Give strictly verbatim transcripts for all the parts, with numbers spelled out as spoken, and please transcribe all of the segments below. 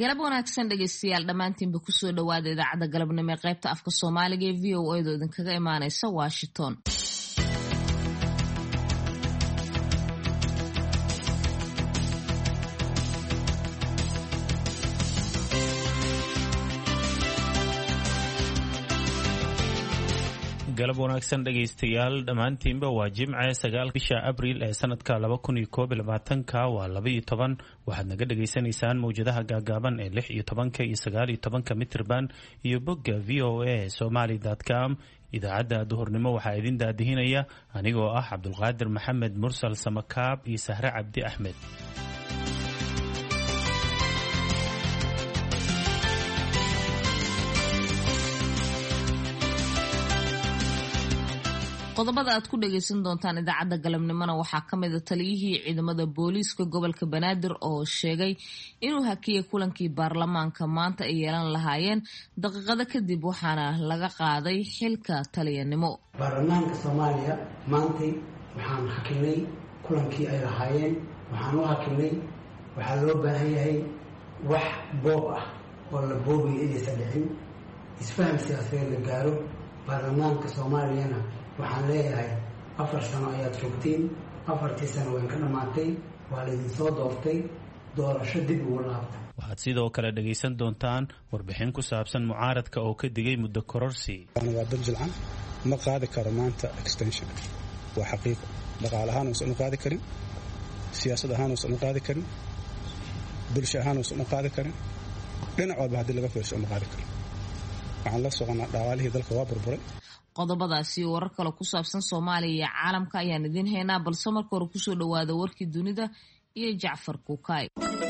galab wanaagsan dhegeystayaal dhammaantiinba kusoo dhawaada idaacadda galabnimo ee qaybta afka Soomaaliga ee V O A da idinkaga imaanaysa Washington. galab wanaagsan dhageystayaal dhammaantiinba waa Jimce sagaal bisha Abriil ee sanadka laba kun iyo koob iyo labaatan ka waa laba iyo toban waxaad naga dhageysanaysaan mowjadaha gaagaaban ee lix iyo toban iyo sagaal iyo toban mitirban iyo bogga v o a somali dot com. idaacadda duhurnimo waxaa idin daadihinaya anigoo ah Cabdulqaadir Maxamed Mursal Samakaab iyo Sahre Cabdi Axmed. qodobada aad ku dhageysan doontaan idaacadda galabnimona waxaa ka mid ah taliyihii ciidamada booliiska gobolka Banaadir oo sheegay inuu hakiyay kulankii baarlamaanka maanta ay yeelan lahaayeen daqiiqado kadib waxaana laga qaaday xilka taliyanimo. baarlamaanka Soomaaliya maanta waxaan hakinay kulankii ay lahaayeen waxaan u hakinay waxa loo baahan yahay wax boob ah oo la boobay inaysan dhicin isfaham siyaasadeed la gaaro. baarlamaanka Soomaaliyana waxaan leeyahay afar sano ayaad joogteen afartii sano way ka dhamaatay waa la idin soo doortay doorasho dib ugu laabta. waxaad sidoo kale dhageysan doontaan warbixin ku saabsan mucaaradka oo ka digay muddo kororsi. waa dad jilcan ma qaadi karo maanta extension waa xaqiiqo dhaqaale ahaan uusan u qaadi karin siyaasad ahaan uusan u qaadi karin bulsho ahaan uusan u qaadi karin dhinac walba haddii laga fiirso uma qaadi karin. waxaan la soconaa dhaqaalihii dalka waa burburay. qodobadaasi warar kale ku saabsan Soomaaliya iyo caalamka ayaan idin haynaa balse marka hore kusoo dhawaada warkii dunida iyo Jacfar Kuukay.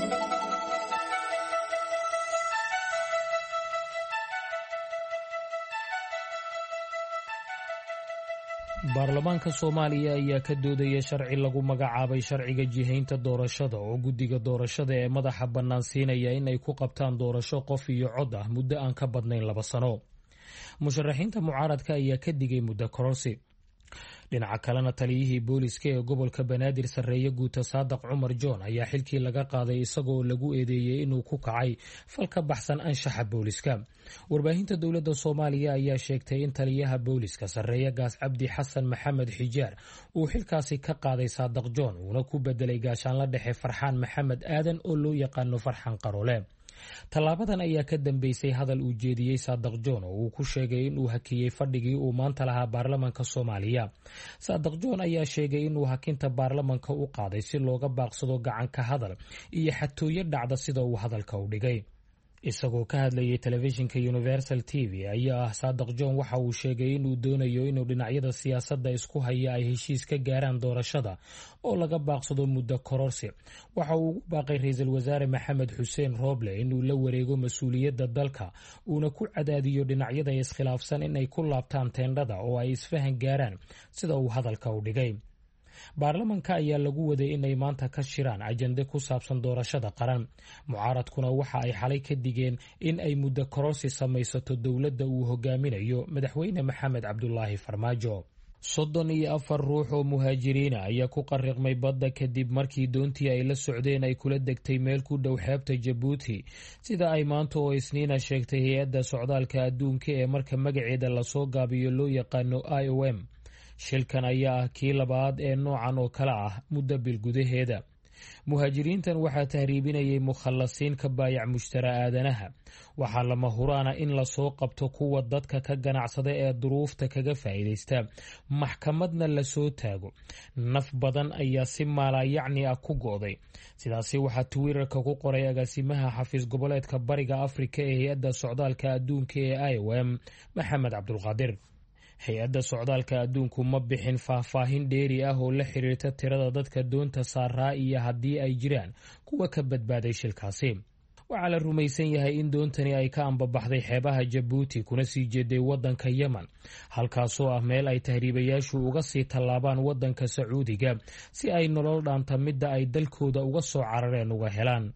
baarlamaanka Soomaaliya ayaa ka doodaya sharci lagu magacaabay sharciga jihaynta doorashada oo guddiga doorashada ee madaxa bannaan siinaya in ay ku qabtaan doorasho qof iyo cod ah muddo aan ka badnayn laba sano. musharaxiinta mucaaradka ayaa ka digay muddo kororsi. dhinaca kalena taliyihii booliiska ee gobolka Banaadir Sarreeye Guuta Saadaq Cumar Joon ayaa xilkii laga qaaday isagoo lagu eedeeyay inuu ku kacay fal ka baxsan anshaxa booliiska. warbaahinta dowladda Soomaaliya ayaa sheegtay in taliyaha booliiska Sarreeye Gaas Cabdi Xasan Maxamed Xijaar uu xilkaasi ka qaaday Saadaq Joon uuna ku bedelay gaashaanla dhexe Farxaan Maxamed Aadan oo loo yaqaano Farxaan Qarole. tallaabadan ayaa ka dambeysay hadal uu jeediyey Saadaq Joon oo uu ku sheegay inuu hakiyey fadhigii uu maanta lahaa baarlamaanka Soomaaliya. Saadaq Joon ayaa sheegay inuu hakinta baarlamaanka u qaaday si looga baaqsado gacan ka hadal iyo xatooyo dhacda sida uu hadalka u dhigay. isagoo ka hadlayay telefishinka Universal T V ayaa ah Saadaq Joon waxa uu sheegay inuu doonayo inuu dhinacyada siyaasadda isku haya ay heshiis ka gaaraan doorashada oo laga baaqsado muddo kororsi. waxa uu ugu baaqay ra'iisul wasaare Maxamed Xuseen Roble inuu la wareego mas'uuliyadda dalka uuna ku cadaadiyo dhinacyada iskhilaafsan in ay ku laabtaan teendhada oo ay isfahan gaaraan sida uu hadalka u dhigay. baarlamaanka ayaa lagu waday inay maanta ka shiraan ajende ku saabsan doorashada qaran. mucaaradkuna waxa ay xalay ka digeen in ay muddo kororsi samaysato dowladda uu hogaaminayo madaxweyne Maxamed Cabdulaahi Farmaajo. soddon iyo afar ruux oo muhaajiriina ayaa ku qariqmay badda kadib markii doontii ay la socdeen ay kula degtay meel ku dhow xeebta Jabuuti sida ay maanta oo Isniina sheegtay hay-adda socdaalka adduunka ee marka magaceeda lasoo gaabiyo loo yaqaano I O M. shilkan ayaa ah kii labaad ee noocan oo kale ah muddo bil gudaheeda. muhaajiriintan waxaa tahriibinayay mukhallasiin ka baayac mushtara aadanaha. waxaa lama huraana in lasoo qabto kuwa dadka ka ganacsada ee duruufta kaga faa'iidaysta maxkamadna lasoo taago. naf badan ayaa si maalayacni ah ku go'day. sidaasi waxaa Twitterka ku qoray agaasimaha xafiis goboleedka Bariga Afrika ee hay-adda socdaalka adduunka ee I O M Maxamed Cabdulqaadir. hay-adda socdaalka adduunku ma bixin faahfaahin dheeri ah oo la xiriirta tirada dadka doonta saaraa iyo haddii ay jiraan kuwa ka badbaaday shilkaasi. waxaa la rumaysan yahay in doontani ay ka ambabaxday xeebaha Jabuuti kuna sii jeeday waddanka Yemen halkaasoo ah meel ay tahriibayaashu uga sii tallaabaan waddanka Sacuudiga si ay nolol dhaanta midda ay dalkooda uga soo carareen uga helaan.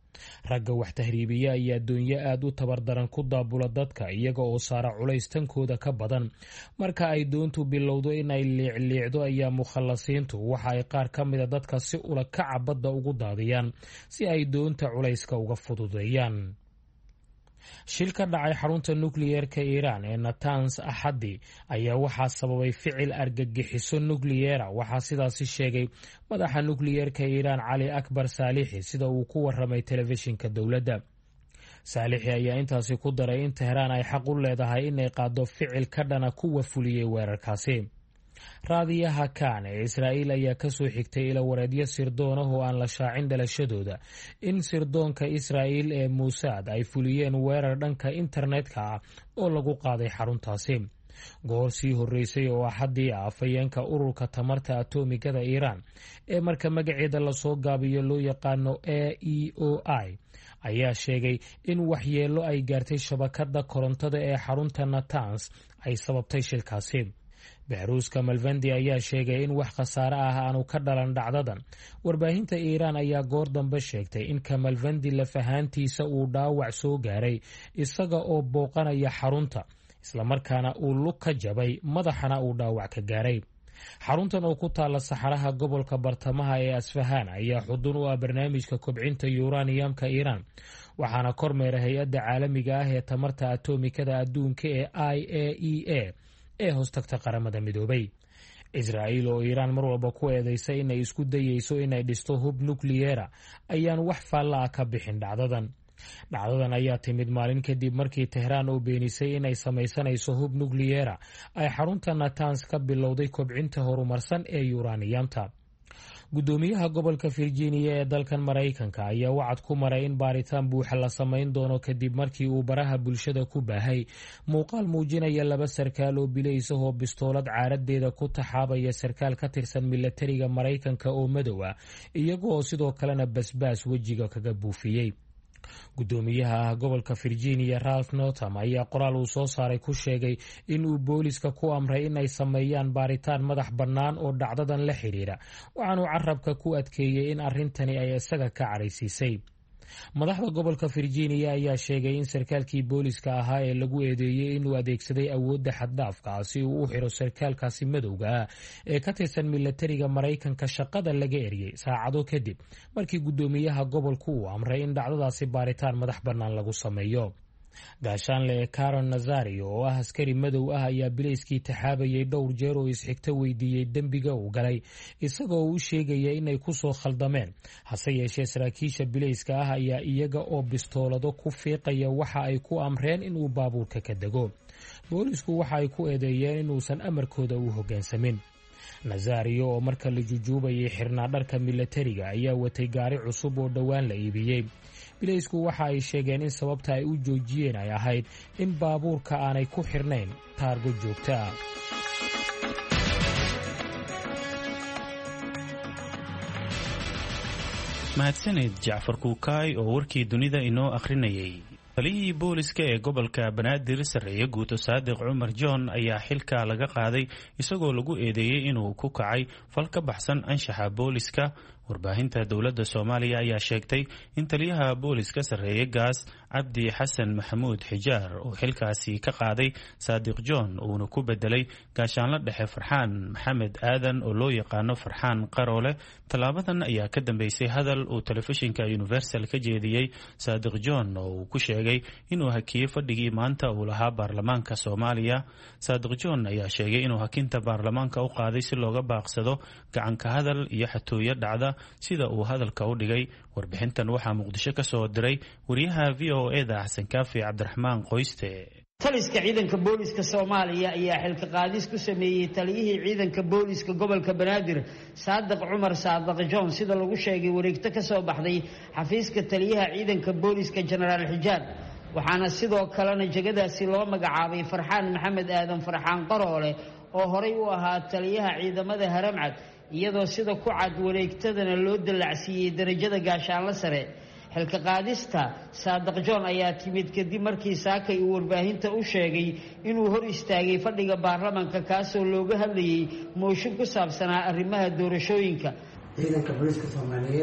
ragga wax tahriibiya ayaa doonyo aad u tabardaran ku daabula dadka iyaga oo saara culays tankooda ka badan marka ay doontu bilowdo inay liicliicdo ayaa mukhallasiintu waxa ay qaar ka mida dadka si ula kaca badda ugu daadiyaan si ay doonta culayska uga fududeeyaan. shil ka dhacay xarunta nukliyeerka iiraan ee Natanz Axaddi ayaa waxaa sababay ficil argagixiso nukliyeera, waxaa sidaasi sheegay madaxa nukliyeerka iiraan Cali Akbar Saalixi sida uu ku waramay telefishinka dowladda. Saalixi ayaa intaasi ku daray in Tehraan ay xaq u leedahay inay qaado ficil ka dhana kuwa fuliyey weerarkaasi. raadiyaha Kan ee Israa'iil ayaa ka soo xigtay ila wareedyo sirdoon ah oo aan la shaacin dhalashadooda in sirdoonka Israa'iil ee Mossad ay fuliyeen weerar dhanka internetka ah oo lagu qaaday xaruntaasi. goor sii horeysay oo Axaddii ah afhayeenka ururka tamarta atomigada Iiraan ee marka magaceeda lasoo gaabiyo loo yaqaano A E O I ayaa sheegay in waxyeelo ay gaartay shabakada korontada ee xarunta Natanz ay sababtay shilkaasi. Behruuska Malvandi ayaa sheegay in wax khasaare ah aanu ka dhalan dhacdadan. Warbaahinta Iiraan ayaa goor dambe sheegtay in Malvandi lafahaantiisa uu dhaawac soo gaaray isaga oo booqanaya xarunta, islamarkaana uu lug ka jabay, madaxana uu dhaawac ka gaaray. xaruntan oo ku taala saxaraha gobolka bartamaha ee Asfahan ayaa xudun u ah barnaamijka kobcinta yuraniyamka Iiraan, waxaana kormeera hay-adda caalamiga ah ee tamarta atomikada adduunka ee I A E A ee hoostagta qaramada midoobay. Israa'iil oo Iiraan mar walba ku eedeysay inay isku dayeyso inay dhisto hub nukliyeera ayaan wax faalla ah ka bixin dhacdadan. dhacdadan ayaa timid maalin kadib markii Tehraan oo beenisay inay samaysanayso hub nukliyeera ay xarunta Natanz ka bilowday kobcinta horumarsan ee yuraniyamta. gudoomiyaha gobolka Virginia ee dalkan Maraykanka ayaa wacad ku maray in baaritaan buuxa la samayn doono kadib markii uu baraha bulshada ku baahay muuqaal muujinaya laba sarkaal oo bilaysa oo bistoolad caaradeeda ku taxaabaya sarkaal ka tirsan milatariga Maraykanka oo madow ah, iyagoo sidoo kalena basbaas wejiga kaga buufiyey. gudoomiyaha gobolka Virginia Ralph Northam ayaa qoraal uu soo saaray ku sheegay in uu booliska ku amray inay sameeyaan baaritaan madax bannaan oo dhacdadan la xiriira, waxaanu carabka ku adkeeyey in arrintani ay isaga ka caraysiisay. madaxda gobolka Virginia ayaa sheegay in sarkaalkii booliska ahaa ee lagu eedeeyey inuu adeegsaday awoodda xad-dhaafka si uu u xiro sarkaalkaasi madowga ah ee ka tirsan milatariga Maraykanka shaqada laga eriyey saacado kadib markii gudoomiyaha gobolku uu amray in dhacdadaasi baaritaan madax bannaan lagu sameeyo. gaashaanle Karen Nazario oo ah askari madow ah ayaa bilayskii taxaabayay dhowr jeer oo isxigta weydiiyey dembiga uu galay, isagoo u sheegaya inay ku soo khaldameen. hase yeeshee saraakiisha bilayska ah ayaa iyaga oo bistoolado ku fiiqaya waxa ay ku amreen inuu baabuurka ka dego. boolisku waxa ay ku eedeeyeen inuusan amarkooda u hoggaansamin. Nazario oo marka la jujuubayay xirnaa dharka milatariga ayaa watay gaari cusub oo dhowaan la iibiyey. bilaysku waxa ay sheegeen in sababta ay u joojiyeen ay ahayd in baabuurka aanay ku xirnayn taargo joogto ah. mahadsanid Jacfar Kuukay oo warkii dunida inoo akhrinayay. taliyihii booliska ee gobolka Banaadir Sareeye Guuto Saadiq Cumar John ayaa xilka laga qaaday isagoo lagu eedeeyey inuu ku kacay fal ka baxsan anshaxa booliska. warbaahinta dowladda Soomaaliya ayaa sheegtay in taliyaha booliska Sareeye Gaas Cabdi Xasan Maxamuud Xijaar oo xilkaasi ka qaaday Saadiq John uuna ku bedelay gaashaanle dhexe Farxaan Maxamed Aadan oo loo yaqaano Farxaan Qaroole. Talaabadan ayaa ka dambeysay hadal uu telefishinka Universal ka jeediyey Saadiq John oo uu ku sheegay inuu hakiyey fadhigii maanta uu lahaa baarlamaanka Soomaaliya. Saadiq John ayaa sheegay inuu hakinta baarlamaanka u qaaday si looga baaqsado gacanka hadal iyo xatooyo dhacda sida uu hadalka u dhigay. warbixintan waxaa Muqdisho ka soo diray wariyaha V O A da Xasan Kaafi Cabdiraxmaan Qoyste. taliska ciidanka booliska Soomaaliya ayaa xilka qaadis ku sameeyay taliyihii ciidanka booliska gobolka Banaadir Saadiq Cumar Saadiq John sida lagu sheegay wareegto ka soo baxday xafiiska taliyaha ciidanka booliska General Xijaar, waxaana sidoo kalena jagadaasi loo magacaabay Farxaan Maxamed Aadan Farxaan Qaroole oo horey u ahaa taliyaha ciidamada Haramcad, iyadoo sida ku cad wareegtadana loo dalacsiiyey darajada gaashaanle sare. xilka qaadista Saadiq John ayaa timid kadib markii saakay uu warbaahinta u sheegay inuu hor istaagay fadhiga baarlamaanka kaasoo looga hadlayay mooshin ku saabsanaa arrimaha doorashooyinka. ciidanka booliska Soomaaliyeed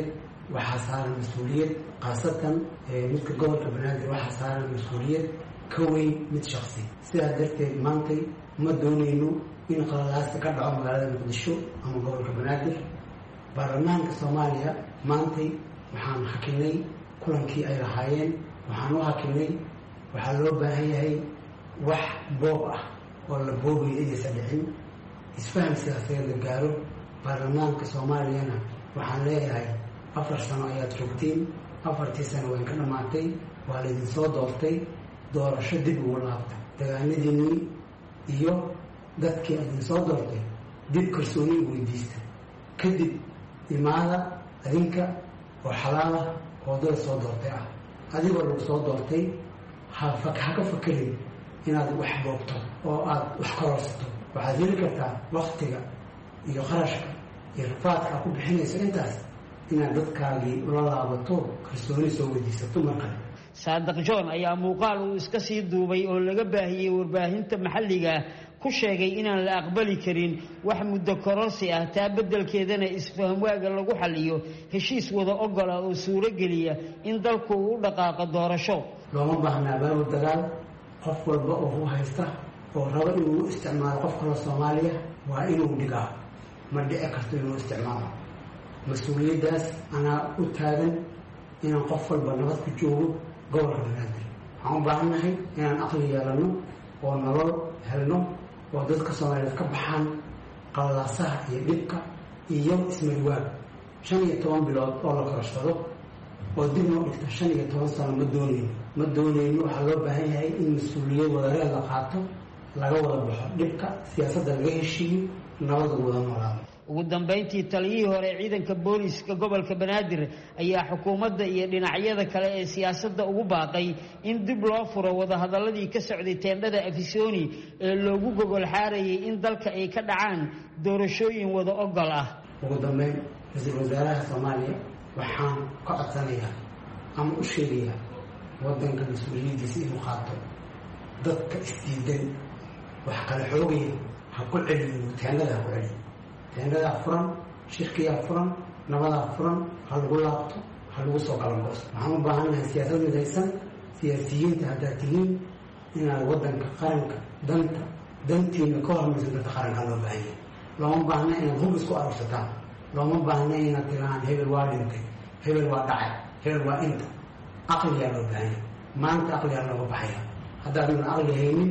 waxaa saaran mas-uuliyad khaasatan midka gobolka banaadir waxaa saaran mas-uuliyad ka weyn mid shaksi sidaas darteed maantay ma doonayno in qalalaasta ka dhaco magaalada muqdisho ama gobolka banaadir baarlamaanka soomaaliya maantay waxaan hakinay kulankii ay lahaayeen waxaan u hakinay waxaa loo baahan yahay wax boob ah oo la boobayo inaysa dhicin isfaham siyaasadeed la gaaro baarlamaanka soomaaliyana waxaan leeyahay afar sano ayaad joogteen afartii sano wayn ka dhammaatay waa laydin soo doortay doorasho dib ugu laabta dagaanadiinii iyo dadkii aydin soo doortay dib kalsooni u weydiista kadib imaada adinka oo xalaalah oodada soo doortay ah adigoo lagu soo doortay ha ka fakerin inaad wax boogto oo aad wax kororsato waxaad heli kartaa waktiga iyo qarashka iyo rafaadka aad ku bixinayso intaas inaad dadkaagii ula laabato kalsooni soo weydiisato mar kale saadiq john ayaa muuqaal uu iska sii duubay oo laga baahiyey warbaahinta maxalliga ku sheegay inaan la aqbali karin wax muddo kororsi ah taa beddelkeedana isfaham waaga lagu xalliyo heshiis wada ogola oo suuro geliya in dalku uu u dhaqaaqo doorasho looma baahnaa baabul dagaal qof walba oo u haysta oo rabo inuu isticmaalo qof kale soomaaliya waa inuu dhigaa ma dhici karto inuu isticmaalo mas-uuliyaddaas anaa u taagan inaan qof walba nabad ku joogo gobolka banaadir waxaan u baahannahay inaan aqli yeelano oo nolol helno oo dadka soomaaliyeed ka baxaan qalalaasaha iyo dhibka iyo ismariwaag shan iyo toban bilood oo la kororsado oo dib noo dhigta shan iyo toban sano ma doonayno ma doonayno waxaa loo baahan yahay in mas-uuliyad wadareed la qaato laga wada baxo dhibka siyaasadda laga heshiiyo nabada wada noolaado ugu dambeyntii taliyihii hore ciidanka booliska gobolka banaadir ayaa xukuumadda iyo dhinacyada kale ee siyaasadda ugu baaqay in dib loo furo wadahadaladii ka socday teendhada afisoni ee loogu gogol xaarayay in dalka ay ka dhacaan doorashooyin wada ogol ah ugu dambeyn ra-iisul wasaaraha soomaaliya waxaan ka codsanayaa ama u sheegayaa waddanka mas-uuliyaddiisa inuu qaato dadka isdiidan wax kale xoogaya ha ku celiyo teendhada ha ku celiyo teendhadaa furan shirkiyaa furan nabadaa furan ha lagu laabto ha lagu soo galangoos waxaan u baahannahay siyaasad midaysan siyaasiyiinta haddaad tihiin inaad waddanka qaranka danta dantiina ka hormaysan dadka qaranka loo baahanya looma baahna inaad hub isku arursataan looma baahna inaad tiraan hebel waa dhintay hebel waa dhacay hebel waa inta aqliyaa loo baahanya maanta aqliyaa looga baxaya haddaadan aqli haynin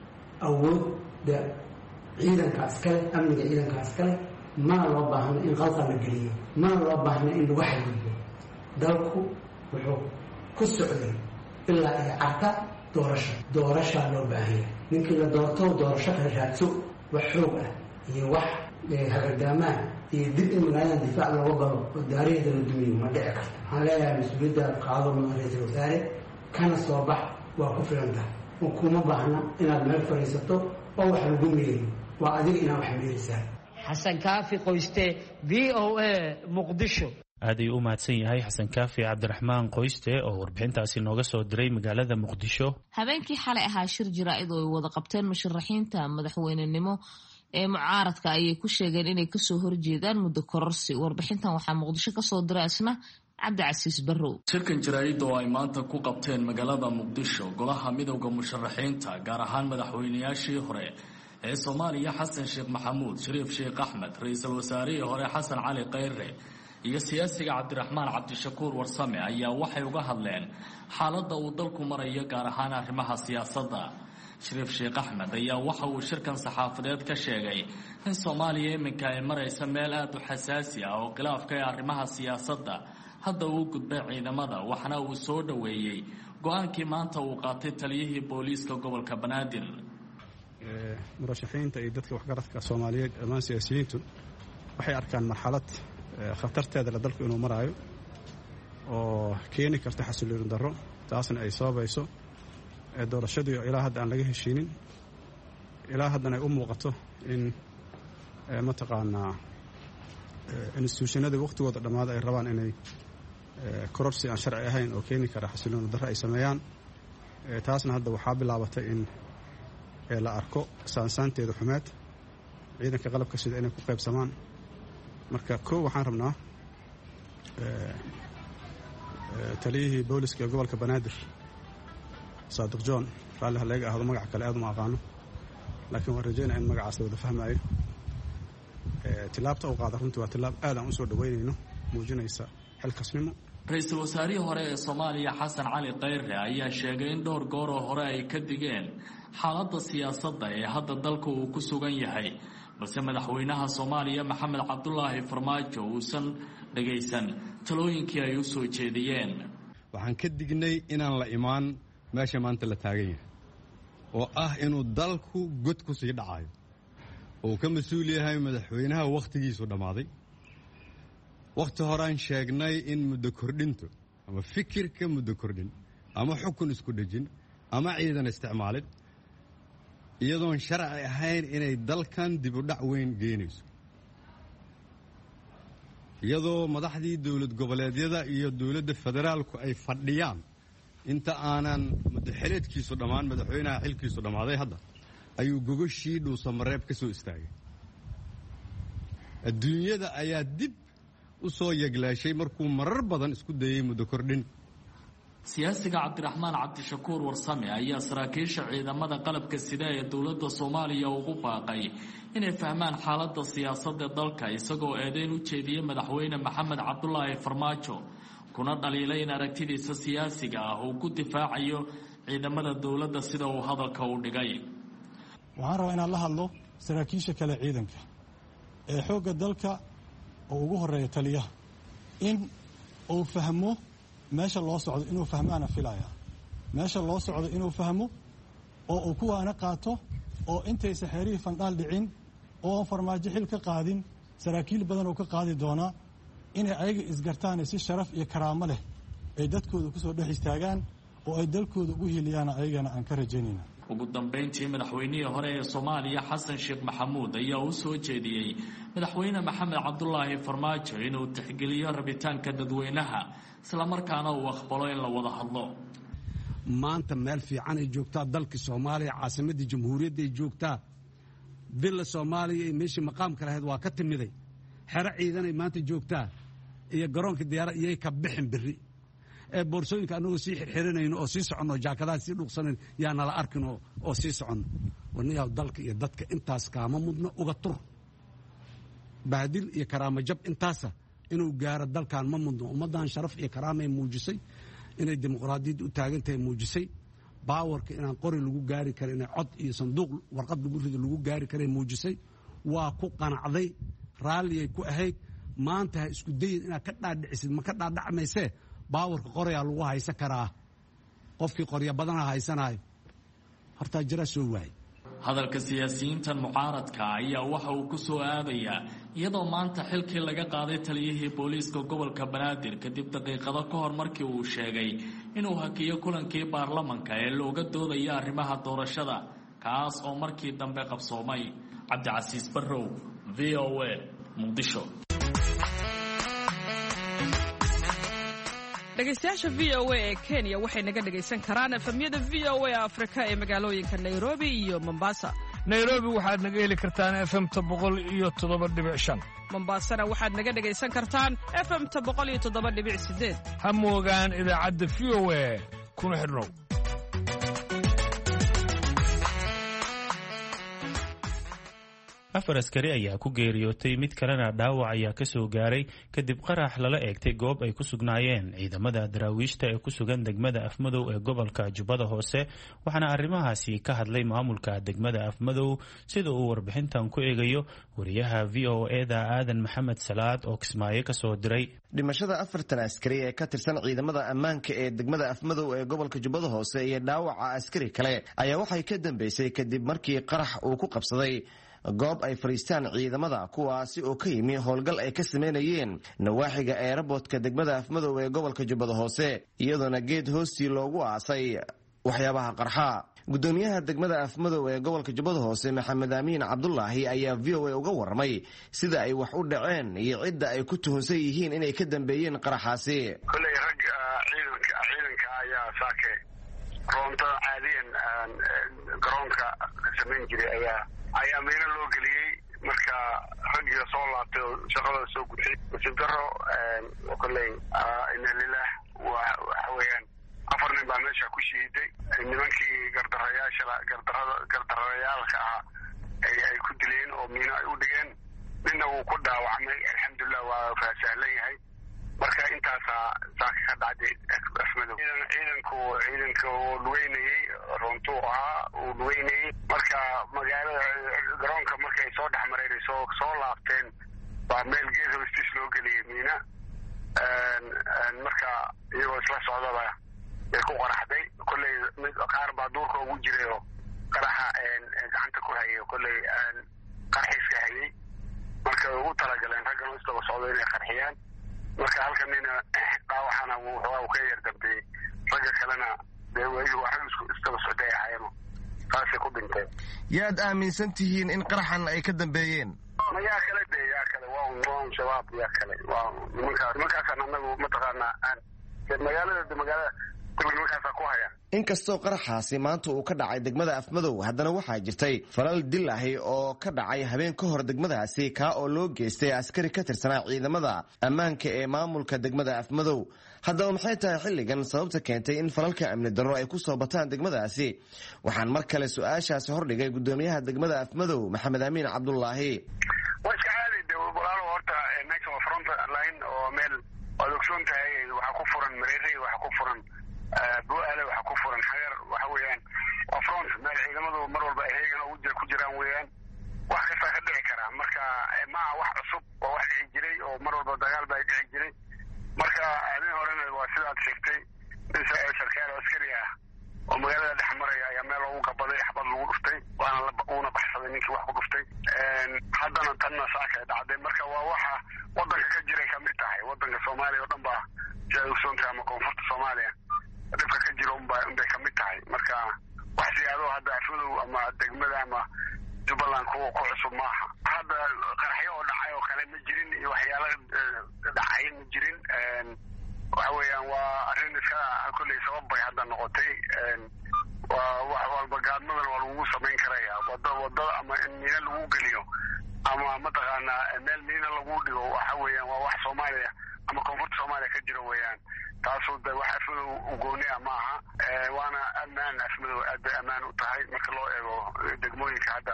awoodda ciidanka iskale amniga ciidanka iskale mana loo baahno in qalqal la geliyo mana loo baahno in lagu xadgudbo dalku wuxuu ku socday ilaa ay carta doorasho doorashaa loo baahanya ninkii la doorto doorasho kala raadso wax xoog ah iyo wax hagardaamaan iyo dib in magaalada difaac looga galo oo daariheeda la dumiyo ma dhici karta waxaan leeyahay mas-uuliyadda qaado mada ra-iisul wasaare kana soo bax waa ku filan tahay oo kuma baahna inaad meel fadhiisato oo wax lagu meeriyo waa adiga inaa wax meerisaa xasan kaafi qoyste v o a muqdisho aad ayuu u mahadsan yahay xasan kaafi cabdiraxmaan qoyste oo warbixintaasi nooga soo diray magaalada muqdisho habeenkii xalay ahaa shir jaraa'id oo ay wada qabteen musharaxiinta madaxweynenimo ee mucaaradka ayay ku sheegeen inay kasoo horjeedaan muddo kororsi warbixintan waxaa muqdisho kasoo diray isna cabdicasiis barrow shirkan jaraa'id oo ay maanta ku qabteen magaalada muqdisho golaha midowda musharaxiinta gaar ahaan madaxweynayaashii hore ee soomaaliya xasan sheekh maxamuud shariif sheekh axmed ra-iisul wasaarihii hore xasan cali khayre iyo siyaasiga cabdiraxmaan cabdishakuur warsame ayaa waxay uga hadleen xaaladda uu dalku marayo gaar ahaan arrimaha siyaasadda shariif sheekh axmed ayaa waxa uu shirkan saxaafadeed ka sheegay in soomaaliya iminka ay maraysa meel aad u xasaasi ah oo khilaafka ee arrimaha siyaasadda hadda uu gudbay ciidamada waxna uu soo dhoweeyey go-aankii maanta uu qaatay taliyihii booliiska gobolka banaadir murashaxiinta iyo dadka waxgaradka soomaaliyeed dhammaan siyaasiyiintu waxay arkaan marxalad khatarteeda la dalku inuu maraayo oo keeni karta xasilooni darro taasna ay sababayso doorashadii oo ilaa hadda aan laga heshiinin ilaa haddana ay u muuqato in mataqaanaa instituushanadii wakhtigooda dhammaada ay rabaan inay kororsi aan sharci ahayn oo keeni kara xasilooni darro ay sameeyaan taasna hadda waxaa bilaabatay in la arko saansaanteeda xumeed ciidanka qalabka sida inay ku qaybsamaan marka koow waxaan rabnaa taliyihii booliska ee gobolka banaadir saadiq john raalli haleega ahdo magac kale aad uma aqaano laakiin waan rajaynaa in magacaas la wada fahmaayo tilaabta uu qaada runtii waa tilaab aad aan u soo dhaweynayno muujinaysa xilkasnimo. ra-iisul wasaarihii hore ee soomaaliya xasan cali khayre ayaa sheegay in dhowr gooroo hore ay ka digeen xaaladda siyaasadda ee hadda dalka uu ku sugan yahay balse madaxweynaha soomaaliya maxamed cabdulaahi farmaajo uusan dhagaysan talooyinkii ay u soo jeediyeen. waxaan ka dignay inaan la imaan meesha maanta la taagan yahay oo ah inuu dalku god ku sii dhacayo oo ka mas-uul yahay madaxweynaha wakhtigiisu dhammaaday. wakhti horaan sheegnay in muddo kordhintu ama fikirka muddo kordhin ama xukun isku dhejin ama ciidan isticmaalin iyadoon sharci ahayn inay dalkan dib u dhac weyn geynayso, iyadoo madaxdii dowlad goboleedyada iyo dowladda federaalku ay fadhiyaan inta aanan muddaxileedkiisu dhammaan madaxweynaha xilkiisu dhammaaday hadda ayuu gogoshii dhuusamareeb ka soo istaagay. adduunyada ayaa dib u soo yeglaashay markuu marar badan isku dayey muddo kordhin. siyaasiga cabdiraxmaan cabdishakuur warsame ayaa saraakiisha ciidamada qalabka sida ee dowladda soomaaliya ugu baaqay inay fahmaan xaaladda siyaasadda dalka isagoo eedeyn u jeediyey madaxweyne maxamed cabdulaahi farmaajo kuna dhaliilay in aragtidiisa siyaasiga ah uu ku difaacayo ciidamada dowladda sida uu hadalka u dhigay. waxaan rabaa inaan la hadlo saraakiisha kale ciidanka ee xoogga dalka oo ugu horeeya taliyaha in uu fahmo meesha loo socdo, inuu fahmaana filaya meesha loo socdo inuu fahmo oo uu kuwaana qaato oo intaysa xeerihii fandhaal dhicin oo aan farmaajo xil ka qaadin saraakiil badan oo ka qaadi doonaa inay ayaga isgartaan si sharaf iyo karaamo leh ay dadkooda ku soo dhex istaagaan oo ay dalkooda ugu hiliyaan ayagana aan ka rajaynayna. ugu dambeyntii madaxweynihii hore ee soomaaliya xasan sheekh maxamuud ayaa u soo jeediyey madaxweyne maxamed cabdulaahi farmaajo inuu tixgeliyo rabitaanka dadweynaha islamarkaana uu aqbalo in la wada hadlo. maanta meel fiican ay joogtaa dalkii soomaaliya, caasimadii jamhuuriyadda ay joogtaa, villa soomaaliya iyo meeshii maqaamka lahayd waa ka timiday, xero ciidanay maanta joogtaa iyo garoonka diyaara iyay ka bixin biri ee boorsooyinka anagoo sii xirxiranayno oo sii soconno jaakadaha sii dhuuqsanayn yaa nala arkin oo sii soconno. warniyaa dalka iyo dadka intaas kaama mudno uga tur baadil iyo karaamo jab intaasa inuu gaaro dalkan ma mudno. ummaddan sharaf iyo karaamay muujisay, inay dimuqraadiyadda u taagan tahay muujisay, baawarka inaan qori lagu gaari karin, inay cod iyo sanduuq warqad lagu rido lagu gaari karay muujisay. waa ku qanacday, raalliyay ku ahayd. maanta ha isku dayin inaad ka dhaadhicisid, ma ka dhaadhacmaysee baawarka qoryaa lagu haysan karaa. qofkii qorya badana haysanayo hortaa jiraa soo waayay. hadalka siyaasiyiintan mucaaradka ayaa waxa uu ku soo aadayaa iyadoo maanta xilkii laga qaaday taliyihii booliiska gobolka banaadir kadib daqiiqado ka hor markii uu sheegay inuu hakiyo kulankii baarlamanka ee looga doodaya arrimaha doorashada kaas oo markii dambe qabsoomay. cabdicasiis barrow, v o a, muqdisho. dhegaystayaasha v o a ee Kenya waxay naga dhagaysan karaan efemyada v o a Afrika ee magaalooyinka Nairobi iyo Mombasa. Nairobi waxaad naga heli kartaan F M ta boqol iyo toddoba dhibic shan. Mombasana waxaad naga dhagaysan kartaan F M ta boqol iyo toddoba dhibic sideed. Ha moogaan idaacadda V O A kuna xidhnow. afar askari ayaa ku geeriyootay, mid kalena dhaawac ayaa ka soo gaaray kadib qarax lala eegtay goob ay ku sugnaayeen ciidamada daraawiishta ee ku sugan degmada Afmadow ee gobolka Jubbada Hoose. waxaana arrimahaasi ka hadlay maamulka degmada Afmadow sida uu warbixintan ku eegayo wariyaha V O A-da Aadan Maxamed Salaad oo Kismaayo ka soo diray. dhimashada afartan askari ee ka tirsan ciidamada ammaanka ee degmada Afmadow ee gobolka Jubbada Hoose iyo dhaawaca askari kale ayaa waxay ka dambeysay kadib markii qarax uu ku qabsaday goob ay fariistaan ciidamada kuwaasi oo ka yimi howlgal ay ka sameynayeen nawaaxiga aeroboortka degmada Afmadow ee gobolka Jubbada Hoose iyadoona geed hoostii loogu aasay waxyaabaha qarxa. gudoomiyaha degmada Afmadow ee gobolka Jubbada Hoose Maxamed Amiin Cabdullaahi ayaa V O A uga warramay sida ay wax u dhaceen iyo cidda ay ku tuhunsan yihiin inay ka dambeeyeen qaraxaasi. kulay rag ciidanka ciidanka ayaa saake roonto caadiyan garoonka sameyn jiray ayaa ayaa meelo loo geliyey marka raggiga soo laabtay oo shaqada soo gutay nasiib daro kolley ina lilah waxa weeyaan afar nin baa meesha ku shiiday nimankii gardarayaasha gardarada gardarayaalka ah ay ku dileen oo miino ay u dhigeen ninna wuu ku dhaawacmay alxamdulilah waa faasahlan yahay marka intaasaa saaka ka dhacday afmadow ciidanku ciidanka uu lugeynayey runtuu ahaa uu lugeynayey marka magaalada garoonka marka ay soo dhex mareen ay soo soo laabteen baa meel geed hoostiis loo geliyey miina marka iyagoo isla socdaba bay ku qaraxday kolley mid qaar baa duurka ugu jiray oo qaraxa gacanta ku hayay kolley qarxiiska hayay marka ugu talagaleen raggan isdaba socdo inay qarxiyaan marka halkan nina dhaawacana wuu ka yar dambeeyey ragga kalena dee waa rag isdaba socday ahayeen saasay ku dhinteen. yaad aaminsan tihiin in qaraxan ay ka dambeeyeen? ma yaa kale de yaa kale waa un shabaab yaa kale waa nimankaas nimankaasaan anagu mataqaanaa aan magaalada magaalada nimankaasa ku haya. inkastoo qaraxaasi maanta uu ka dhacay degmada afmadow haddana waxaa jirtay falal dil ahi oo ka dhacay habeen ka hor degmadaasi kaa oo loo geystay askari ka tirsanaa ciidamada ammaanka ee maamulka degmada afmadow. haddaba maxay tahay xilligan sababta keentay in falalka amni darro ay ku soo bataan degmadaasi? waxaan mar kale su-aashaasi hordhigay gudoomiyaha degmada afmadow maxamed amiin cabdulaahi. waa iska caadi de walaalo horta meesha waa front line oo meel waad ogsoon tahay waxaa ku furan mareeri waxaa ku furan bu-aale waxaa ku furan xagar waxa weeyaan waa front meel ciidamadu mar walba ay heegan ugu ku jiraan weeyaan wax kastaa ka dhici karaa marka maaha wax cusub oo wax dhici jiray oo mar walba dagaal baa dhici jiray marka habeen horena waa sidaad sheegtay nin sarkaal askari ah oo magaalada dhex maraya ayaa meel loogu gabaday xabad lagu dhuftay waana uuna baxsaday ninkii wax ku dhuftay haddana tanna saaka dhacday marka waa waxa wadanka ka jiray kamid tahay wadanka soomaaliya oo dhan baa sidaad ogsoon tahay ama koonfurta soomaaliya dhibka ka jiro unbay unbay kamid tahay marka wax siyaado hadda afmadow ama degmada ama jubbaland ku ku cusub maaha. hadda qaraxyo oo dhacay oo kale ma jirin iyo waxyaala dhacay ma jirin waxa weeyaan waa arrin iska kolley sabab bay hadda noqotay waa wax walba gaadmadan waa lagu samayn karaya wada wadada ama in miina lagu geliyo ama mataqaanaa meel miina lagu dhigo waxa weeyaan waa wax soomaaliya ama koonfurta soomaaliya ka jiro weeyaan taasoo de wax afmadow ugooniya ma aha waana ammaan afmadow aad bay ammaan u tahay marka loo eego degmooyinka hadda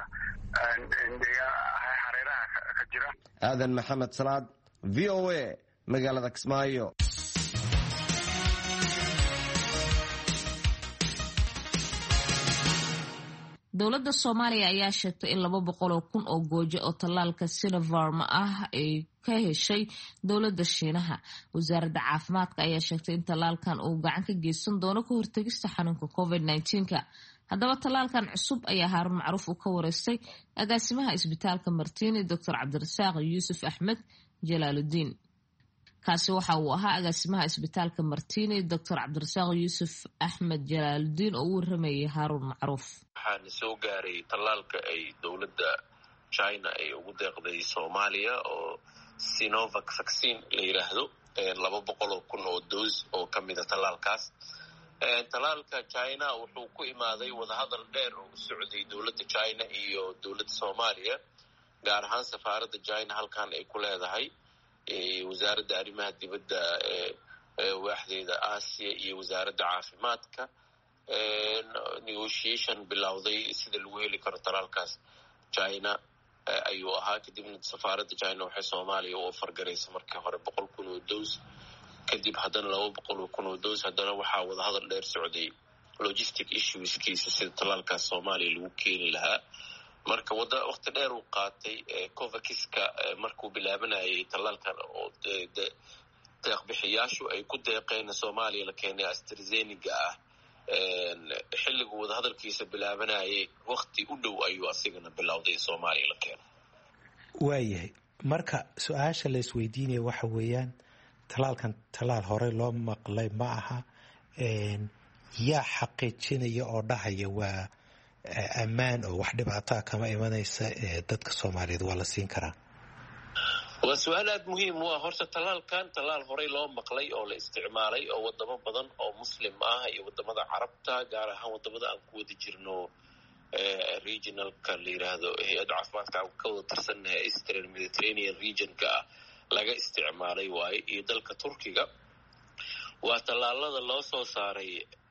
hareeraha ka jira. aadan maxamed salaad v o a magaalada kismaayo. dowladda soomaaliya ayaa sheegtay in laba boqol oo kun oo goojo oo tallaalka sinovarm ah ay ka heshay dowladda shiinaha. wasaaradda caafimaadka ayaa sheegtay in tallaalkan uu gacan ka geysan doono ka hortegista xanuunka covid nneteen-ka. haddaba tallaalkan cusub ayaa haarun macruuf uu ka wareystay agaasimaha isbitaalka martiini doctor cabdirasaaq yuusuf axmed jalaaludiin. kaasi waxa uu ahaa agaasimaha isbitaalka martiini doctor cabdirasaaq yuusuf axmed jalaaludiin oo u waramayay haarun macruuf. waxaana soo gaaray tallaalka ay dowladda china ay ugu deeqday soomaaliya oo sinovac vaccine la yidhaahdo laba boqol oo kun oo doos oo ka mida tallaalkaas. tallaalka china wuxuu ku imaaday wadahadal dheer oo u socday dowladda china iyo dowladda soomaaliya gaar ahaan safaaradda china halkan ay ku leedahay wasaaradda arrimaha dibadda waaxdeeda aasiya iyo wasaaradda caafimaadka negotiation bilowday sida lagu heli karo tallaalkaas china ayuu ahaa. kadibna safaaradda china waxay soomaaliya u ofargaraysa markii hore boqol kun oo doos kadib haddana laba boqol oo kun oo doos haddana waxaa wadahadal dheer socday logistic issueskiisa sida tallaalkaas soomaaliya lagu keeni lahaa. marka wada waqti dheer uu qaatay covaxiska markuu bilaabanayay tallaalkan oo deeqbixiyaashu ay ku deeqeen soomaaliya la keenay astrazeneca ah xilligu wadahadalkiisa bilaabanayay waqti u dhow ayuu asigana bilowday in soomaaliya la keeno. waayahay marka su-aasha la isweydiinaya waxa weeyaan tallaalkan tallaal horey loo maqlay ma aha yaa xaqiijinaya oo dhahaya waa ammaan oo wax dhibaataa kama imanaysa dadka soomaaliyeed waa la siin karaa? waa su-aal aada muhiim u ah. horta tallaalkan tallaal horey loo maqlay oo la isticmaalay oo wadamo badan oo muslim ah iyo wadamada carabta gaar ahaan wadamada aan ku wada jirno regionalka la yiraahdo hay-adda caafimaadka ka wada tirsannahay eastern mediterranean regionka ah laga isticmaalay waaye iyo dalka turkiga waa tallaalada loo soo saaray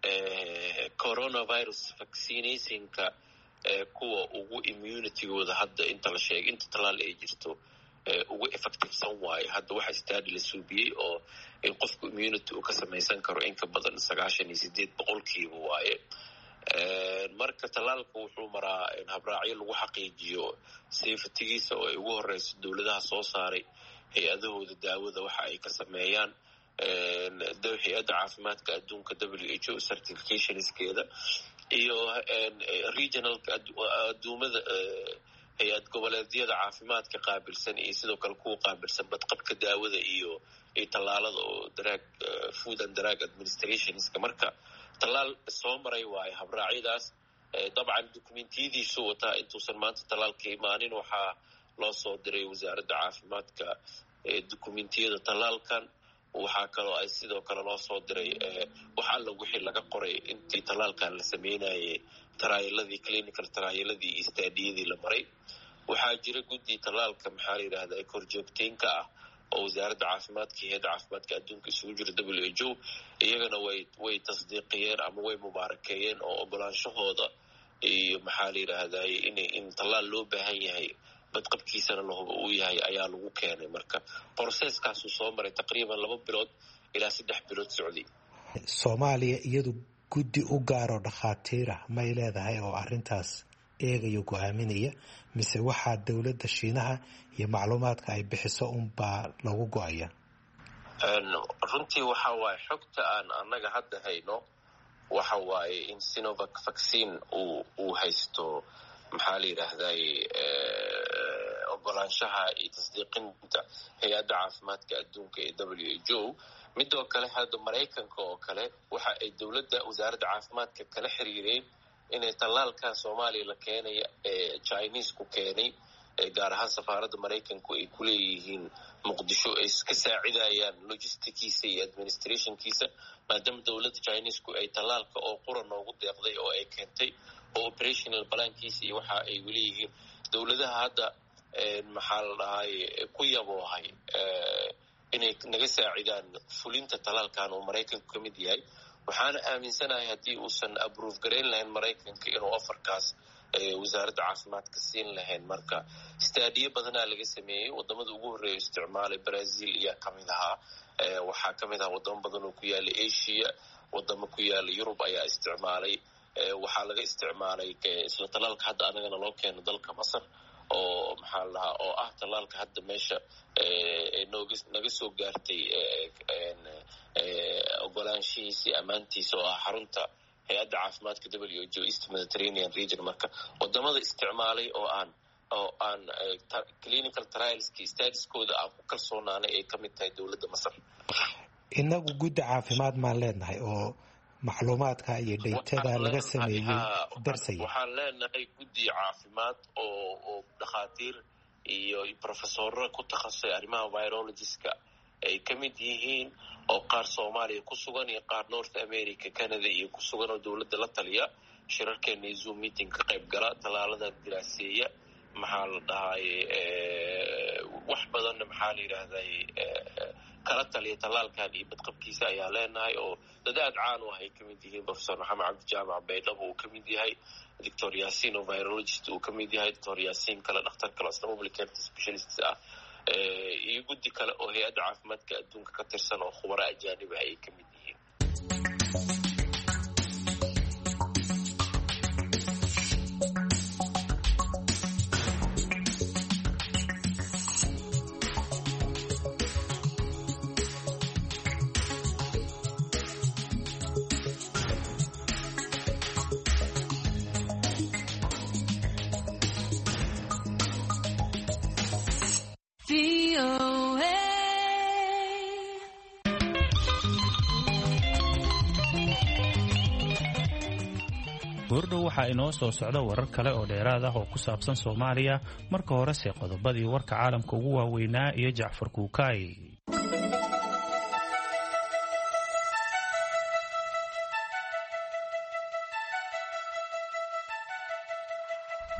coronavirus vaccinationka kuwa ugu immunitygooda hadda inta la sheegay inta tallaal ay jirto ugu effectivesan waaye hadda waxa study la suubiyey oo in qofku immunity uu ka samaysan karo in ka badan sagaashan iyo sideed boqolkiiba waaye marka tallaalka wuxuu maraa in habraacyo lagu xaqiijiyo safetygiisa oo ay ugu horeyso dowladaha soo saaray hay-adahooda daawada waxa ay ka sameeyaan hay-adda caafimaadka adduunka W H O certificationskeeda iyo regionalka adduumada hay-ad goboleedyada caafimaadka qaabilsan iyo sidoo kale kuwa qaabilsan badqabka daawada iyo iyo tallaalada oo drug food and drug administrationska marka tallaal soo maray waayo habraacyadaas dabcan dokumentiyadiisu wataa intuusan maanta tallaalka imaanin waxaa loo soo diray wasaaradda caafimaadka dokumentiyada tallaalkan waxaa kaloo ay sidoo kale loo soo diray wax alla wixii laga qoray intii tallaalkan la sameynayay taraayiladii clinical taraayiladii iyo staadiyadii la maray waxaa jira guddi tallaalka maxaa la yidhahdaa ee korjoogteynka ah oo wasaaradda caafimaadka iyo hay-adda caafimaadka adduunka isugu jira W H O iyagana way way tasdiiqiyeen ama way mubaarakeeyeen oo ogolaanshahooda iyo maxaa la yidhaahdaa in in tallaal loo baahan yahay badqabkiisana lahuba uu yahay ayaa lagu keenay marka processkaasuu soo maray taqriiban laba bilood ilaa saddex bilood socday soomaaliya iyadu guddi u gaaroo dhakhaatiirah may leedahay oo arrintaas eegayo go-aaminaya mise waxaa dowladda shiinaha iyo macluumaadka ay bixiso unbaa lagu go-aya runtii waxa waaye xogta aan annaga hadda hayno waxa waaye in Sinovac vaccine uu uu haysto maxaa la yidhaahday ogolaanshaha iyo tasdiiqinta hay-adda caafimaadka adduunka ee W H O midoo kale hadda maraykanka oo kale waxa ay dowladda wasaaradda caafimaadka kala xiriireen inay tallaalkan soomaaliya la keenaya ee Chinese ku keenay gaar ahaan safaaradda maraykanku ay ku leeyihiin muqdisho ay iska saacidayaan logistickiisa iyo administrationkiisa maadaama dowladda Chinesku ay tallaalka oo quran noogu deeqday oo ay keentay oo operational balankiisa iyo waxa ay weli yihiin dowladaha hadda maxaa la dhahay ku yaboohay inay naga saacidaan fulinta tallaalkan oo maraykanku ka mid yahay waxaana aaminsanahay haddii uusan approve garayn lahayn maraykanka inuu ofarkaas wasaaradda caafimaadka siin lahayn marka staadiyo badanaa laga sameeyey wadamada ugu horreeya isticmaalay Brazil ayaa ka mid ahaa waxaa ka mid ah wadamo badan oo ku yaala Asia wadamo ku yaala Yurub ayaa isticmaalay waxaa laga isticmaalay isla tallaalka hadda anagana loo keeno dalka Masar oo maxaa la dhahaa oo ah tallaalka hadda meesha nooga naga soo gaartay ogolaanshihiisii ammaantiisa oo ah xarunta hay-adda caafimaadka W H O East Mediterranean Region marka wadamada isticmaalay oo aan oo aan clinical trialskii stadiskooda aan ku kalsoonaanay ay ka mid tahay dowladda Masar inagu guddi caafimaad maan leenahay oo macluumaadka iyo dhaytada laga sameeyey darsaya waxaan leenahay guddi caafimaad oo oo dhakhaatiir iyo professorro ku takhasusay arrimaha virologiska ay ka mid yihiin oo qaar Soomaaliya ku sugan iyo qaar North America Canada iyo ku sugan oo dowladda la taliya shirarkeena Zoom meeting ka qayb gala tallaalada diraaseeya maxaa la dhahay wax badan maxaa la yiraahday kala taliya tallaalkan iyo badqabkiisa ayaa leenahay oo dadaad caan u ah ay ka mid yihiin Professor Maxamed Cabdi Jaamac Baydhabo uu ka mid yahay Doctor Yasin oo virologist uu ka mid yahay Doctor Yasin kala dhakhtar kala public health specialist ah iyo guddi kale oo hay-adda caafimaadka adduunka ka tirsan oo khubaro ajaanib ah ay ka mid yihiin goordhow waxaa inoo soo socda warar kale oo dheeraad ah oo ku saabsan Soomaaliya marka horese qodobadii warka caalamka ugu waaweynaa iyo Jacfar Kuukay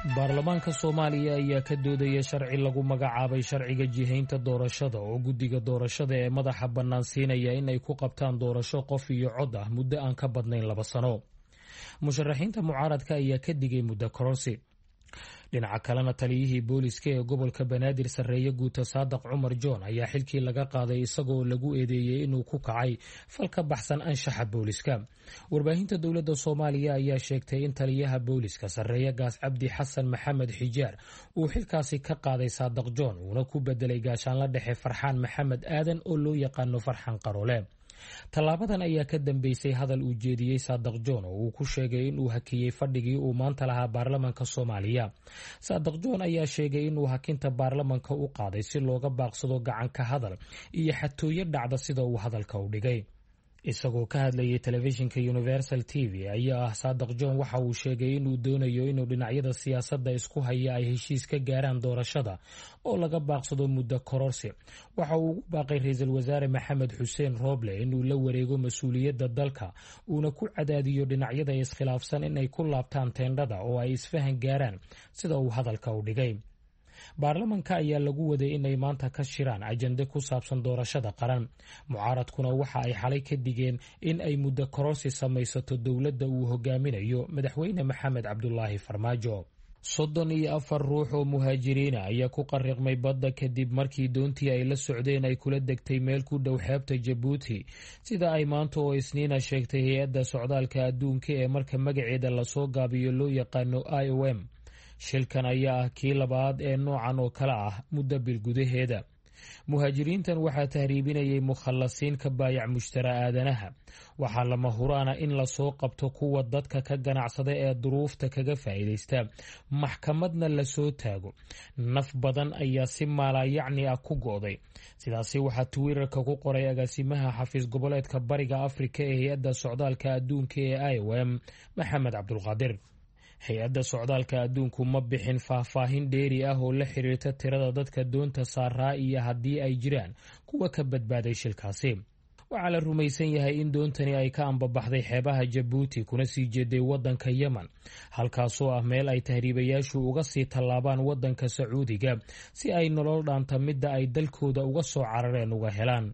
baarlamaanka soomaaliya ayaa ka doodaya sharci lagu magacaabay sharciga jihaynta doorashada oo guddiga doorashada ee madaxa bannaan siinaya in ay ku qabtaan doorasho qof iyo cod ah muddo aan ka badnayn laba sano. musharaxiinta mucaaradka ayaa ka digay muddo kororsi. dhinaca kalena taliyihii booliska ee gobolka banaadir sarreeye guuta saadaq cumar john ayaa xilkii laga qaaday isagoo lagu eedeeyey inuu ku kacay fal ka baxsan anshaxa booliska. warbaahinta dowladda soomaaliya ayaa sheegtay in taliyaha booliska sarreeye gaas cabdi xasan maxamed xijaar uu xilkaasi ka qaaday saadaq john uuna ku bedelay gaashaanla dhexe farxaan maxamed aadan oo loo yaqaano farxaan qaroole. tallaabadan ayaa ka dambeysay hadal uu jeediyey saadaq john oo uu ku sheegay inuu hakiyey fadhigii uu maanta lahaa baarlamanka soomaaliya. saadaq john ayaa sheegay inuu hakinta baarlamanka u qaaday si looga baaqsado gacanka hadal iyo xatooyo dhacda sida uu hadalka u dhigay. isagoo ka hadlayay telefishinka universal t v ayaa ah saadaq john waxa uu sheegay inuu doonayo inuu dhinacyada siyaasadda isku haya ay heshiis ka gaaraan doorashada oo laga baaqsado muddo kororsi. waxa uu ugu baaqay ra-iisul wasaare maxamed xuseen rooble inuu la wareego mas-uuliyadda dalka uuna ku cadaadiyo dhinacyada iskhilaafsan inay ku laabtaan teendhada oo ay isfahan gaaraan sida uu hadalka u dhigay. baarlamanka ayaa lagu waday inay maanta ka shiraan ajande ku saabsan doorashada qaran. mucaaradkuna waxa ay xalay ka digeen in ay muddo kororsi samaysato dowladda uu hogaaminayo madaxweyne maxamed cabdulaahi farmaajo. soddon iyo afar ruux oo muhaajiriina ayaa ku qariqmay badda kadib markii doontii ay la socdeen ay kula degtay meel ku dhow xeebta jabuuti sida ay maanta oo isniina sheegtay hay-adda socdaalka adduunka ee marka magaceeda lasoo gaabiyo loo yaqaano i o m. shilkan ayaa ah kii labaad ee noocan oo kale ah muddo bil gudaheeda. muhaajiriintan waxaa tahriibinayay mukhallasiin ka baayac mushtara aadanaha. waxaa lama huraana in lasoo qabto kuwa dadka ka ganacsada ee duruufta kaga faa'iidaysta maxkamadna lasoo taago. naf badan ayaa si maalayacni ah ku go'day. sidaasi waxaa twitter-ka ku qoray agaasimaha xafiis goboleedka bariga afrika ee hay-adda socdaalka adduunka ee i o m maxamed cabdulqaadir. hay-adda socdaalka adduunku ma bixin faahfaahin dheeri ah oo la xiriirta tirada dadka doonta saaraa iyo haddii ay jiraan kuwa ka badbaaday shilkaasi. waxaa la rumaysan yahay in doontani ay ka ambabaxday xeebaha jabuuti kuna sii jeeday waddanka yemen, halkaasoo ah meel ay tahriibayaashu uga sii tallaabaan waddanka sacuudiga si ay nolol dhaanta midda ay dalkooda uga soo carareen uga helaan.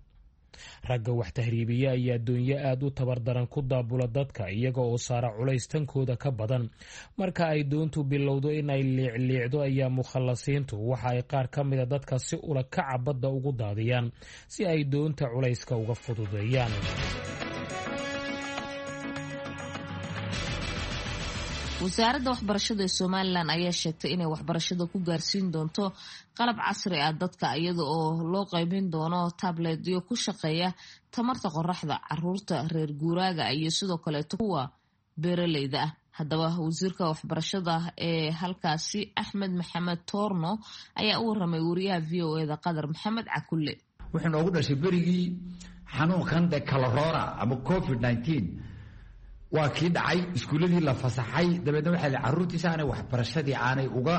ragga wax tahriibiya ayaa doonyo aad u tabardaran ku daabula dadka iyaga oo saara culays tankooda ka badan. marka ay doontu bilowdo inay liicliicdo ayaa mukhallasiintu waxa ay qaar ka mida dadka si ula kaca badda ugu daadiyaan si ay doonta culayska uga fududeeyaan. wasaaradda waxbarashada ee somalilan ayaa sheegtay inay waxbarashada ku gaarsiin doonto qalab casri ah dadka iyada oo loo qaybin doono tabletyo ku shaqeeya tamarta qoraxda caruurta reer guuraaga iyo sidoo kaleeto kuwa beeraleyda ah. haddaba wasiirka waxbarashada ee halkaasi axmed maxamed toorno ayaa u waramay wariyaha v o eda qadar maxamed cakulle. wuxuu noogu dhashay berigii xanuunkan de kaloroona ama covid nineteen waa kii dhacay iskuuladii la fasaxay dabeedna waxaa la caruurtiisa aanay waxbarashadii aanay uga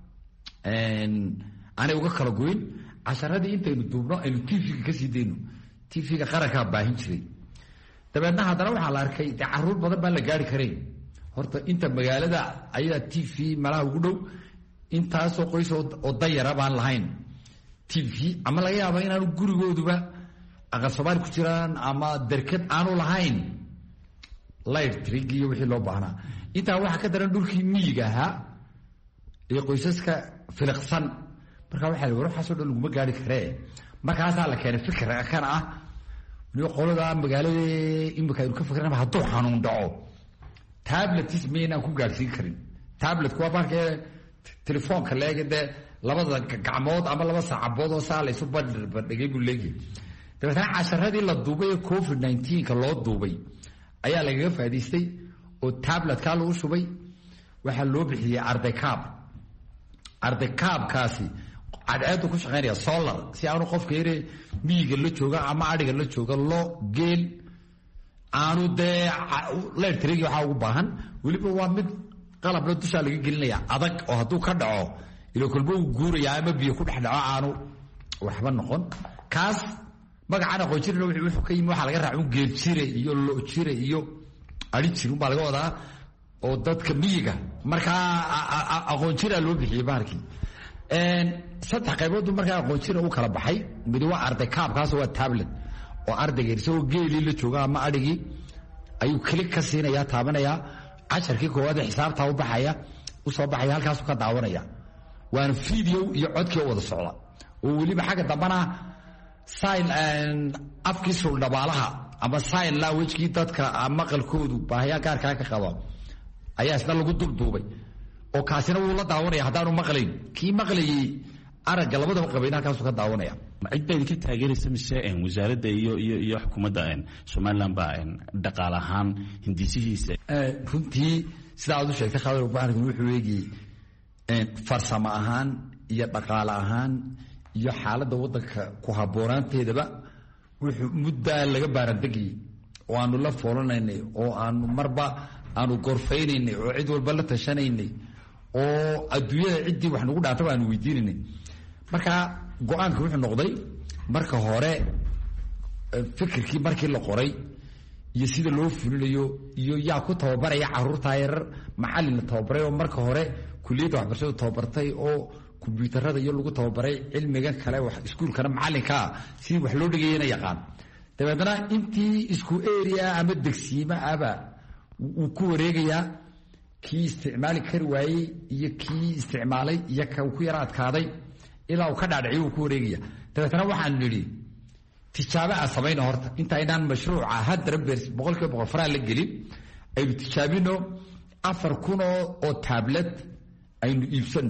aanay uga kala goyn casharadii intaynu duubno aynu tv-ga kasii dayno tv-ga qarankaa baahin jiray. dabeedna haddana waxaa la arkay de caruur badan baan la gaari karayn. horta inta magaalada ayadaa t v malaha ugu dhow intaasoo qoys oo dayara baan lahayn t v ama laga yaaba inaanu gurigooduba aqal soomaali ku jiraan ama derkad aanu lahayn lightrig iyo wixii loo baahnaa. intaa waxaa ka daran dhulkii miyiga ahaa iyo qoysaska filiqsan. marka waxaa la war waxaasoo dhan laguma gaari karee markaasaa la keenay fikra kan ah waliba qolada magaalada imika aynu ka fikranaba hadduu xanuun dhaco tabletis maynaan ku gaarsiin karin. tabletku waa marka telefoonka leega dee labada gacmood ama laba saacabood oo saa laysu bandhigay buu leeyahay. dabeetna casharadii la duubay ee covid nineteenka loo duubay ayaa lagaga faa'iidaystay oo tabletkaa lagu shubay. waxaa loo bixiyey ardaykaab. ardaykaabkaasi cadceedu ku shaqeynaya solar si aanu qofka yare miyiga la jooga ama adhiga la jooga loo geel aanu dee leertrigi waxaa ugu baahan. weliba waa mid qalabna dushaa laga gelinaya adag oo hadduu ka dhaco ilo kolba uu guuraya ama biyo ku dhex dhaco aanu waxba noqon. kaas magacaan aqoon jirina wuxuu ka yimi waxaa laga raaca un geel jire iyo lo jire iyo ari jir unbaa laga wadaa. oo dadka miyiga markaa aqoon jira loo bixiyey bahalkii saddex qaybood markaa aqoon jira u kala baxay mid waa arday kaabkaas waa tablet oo ardayga isagoo geelii la jooga ama adhigii ayuu klik ka siinayaa taabanayaa casharkii koowaad xisaabtaa u baxaya u soo baxaya halkaasuu ka daawanaya waana video iyo codkii wada socda oo weliba xagga dambana sign afkii suldhabaalaha ama sign language-kii dadka maqalkoodu baahiyaa gaarkaa ka qaba ayaa isna lagu dubduubay oo kaasina wuu la daawanaya haddaanu maqlayn kii maqlayay aragga labadaba qabayna halkaasuu ka daawanaya cid baa idinka taageeraysa mise wasaaradda iyo iyo iyo xukuumadda somaliland baa dhaqaale ahaan hindisihiisa runtii sida aad u sheegtay khadar bahalkan wuxuu eegayey farsamo ahaan iyo dhaqaale ahaan iyo xaaladda waddanka ku habboonaanteedaba wuxuu muddaa laga baarandegayey oo aanu la foolanaynay oo aanu marba aanu gorfaynaynay oo cid walba la tashanaynay oo adduunyada ciddii wax nagu dhaantaba aanu weydiinaynay marka go-aanka wuxuu noqday marka hore fikirkii markii la qoray iyo sida loo fulinayo iyo yaa ku tababaraya caruurtaa yarar macallin la tababaray oo marka hore kuliyadda waxbarashadu tababartay oo kombyuutarada iyo lagu tababaray cilmigan kale iskuulkana macallinkaa sidii wax loo dhigayana yaqaan dabeedna intii isku area ama degsiimo aba wuu ku wareegayaa kii isticmaali kari waayey iyo kii isticmaalay iyo ka ku yara adkaaday ilaa uu ka dhaadhiciyo uu ku wareegaya dabeetna waxaan nidhi tijaabo aan samayno horta inta aynaan mashruuca haddana beers boqolkiiba boqol faraa la gelin aynu tijaabino afar kun oo tablet aynu iibsano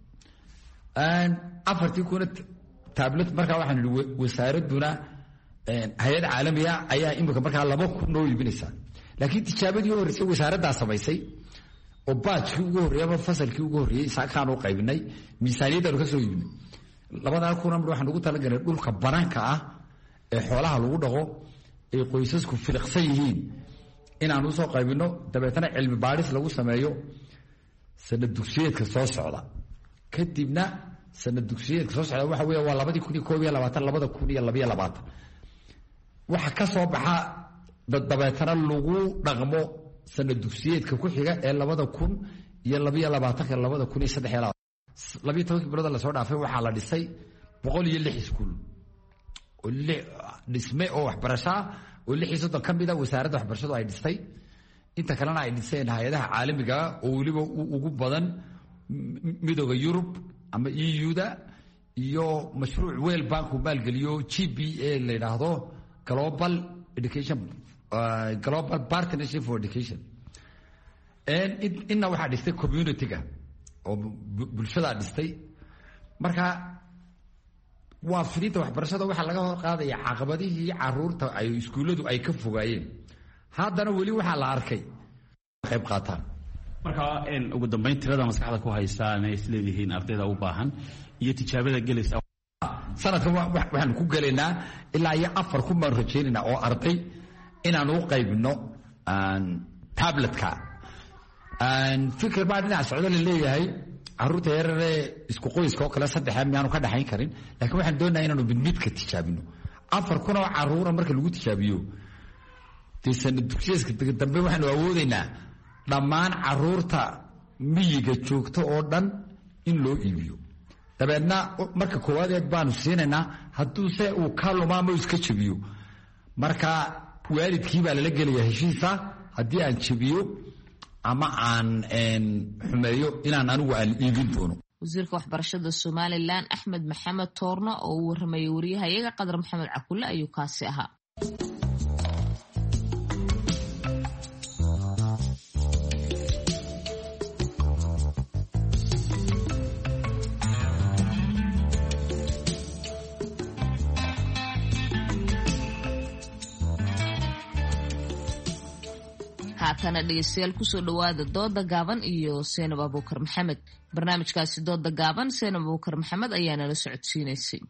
afartii kuna tablet markaa waxaan nidhi wasaaraduna hay-ad caalamiya ayaa imika markaa laba kun noo iibinaysaa laakiin tijaabadii u horreysay wasaaraddaa samaysay oo baajkii ugu horreeyey ama fasalkii ugu horreeyey isaakaanu qaybinay miisaaniyaddaanu ka soo iibinay labadaa kuna mar waxaan ugu talagalnay dhulka banaanka ah ee xoolaha lagu dhaqo ay qoysasku filiqsan yihiin inaan usoo qaybino dabeetana cilmi baadhis lagu sameeyo sanad dugsiyeedka soo socda kadibna sanad dugsiyeedka soo socda waxa weeye waa labadii kun iyo koob iyo labaatan labada kun iyo labiyo labaatan waxa ka soo baxa dabeetana lagu dhaqmo sanad dugsiyeedka ku xiga ee labada kun iyo labiyo labaatanka labada kun iyo saddex iyo labaatan labiyo tobankii bilood lasoo dhaafay waxaa la dhisay boqol iyo lix iskuul oo dhisme oo waxbarasho ah oo lix iyo soddon ka mid a wasaaradda waxbarashadu ay dhistay inta kalena ay dhiseen hay-adaha caalamiga oo weliba ugu badan midooda yurub ama e u-da iyo mashruuc weel banku maalgeliyo g b a la yidhaahdo global education global partnership for education inna waxaa dhistay community-ga oo bulshadaa dhistay marka waa fidinta waxbarashada waxaa laga hor qaadaya caqabadihii caruurta ay iskuulladu ay ka fogaayeen haddana weli waxaa la arkay qayb qaataan marka ugu dambeyn tirada maskaxda ku haysaa inay isleedihiin ardayda u baahan iyo tijaabada gelaysa sanadkan waxaanu ku gelaynaa ilaa iyo afar kun baan rajaynaynaa oo arday inaan u qaybino tabletka fikir baa dhinaca socdo la leeyahay caruurta yarare isku qoyska oo kale saddexa miyaanu ka dhaxayn karin laakiin waxaan doonayaa inaanu midmidka tijaabino afar kun oo caruura marka lagu tijaabiyo dee sanad dugsiyeedka dambe waxaanu awoodaynaa dhammaan caruurta miyiga joogta oo dhan in loo iibiyo dabeedna marka koowadeed baanu siinaynaa hadduuse uu ka luma ama iska jebiyo marka waalidkii baa lala gelaya heshiisa haddii aan jebiyo ama aan xumeeyo inaan anigu aan iibin doono wasiirka waxbarashada somalilan axmed maxamed toorno oo uu waramayay wariyahayaga qadar maxamed cakulle ayuu kaasi ahaa haatana dhegeystayaal kusoo dhawaada dooda gaaban iyo seenab abuukar maxamed barnaamijkaasi dooda gaaban seenab abuukar maxamed ayaa nala socodsiinaysay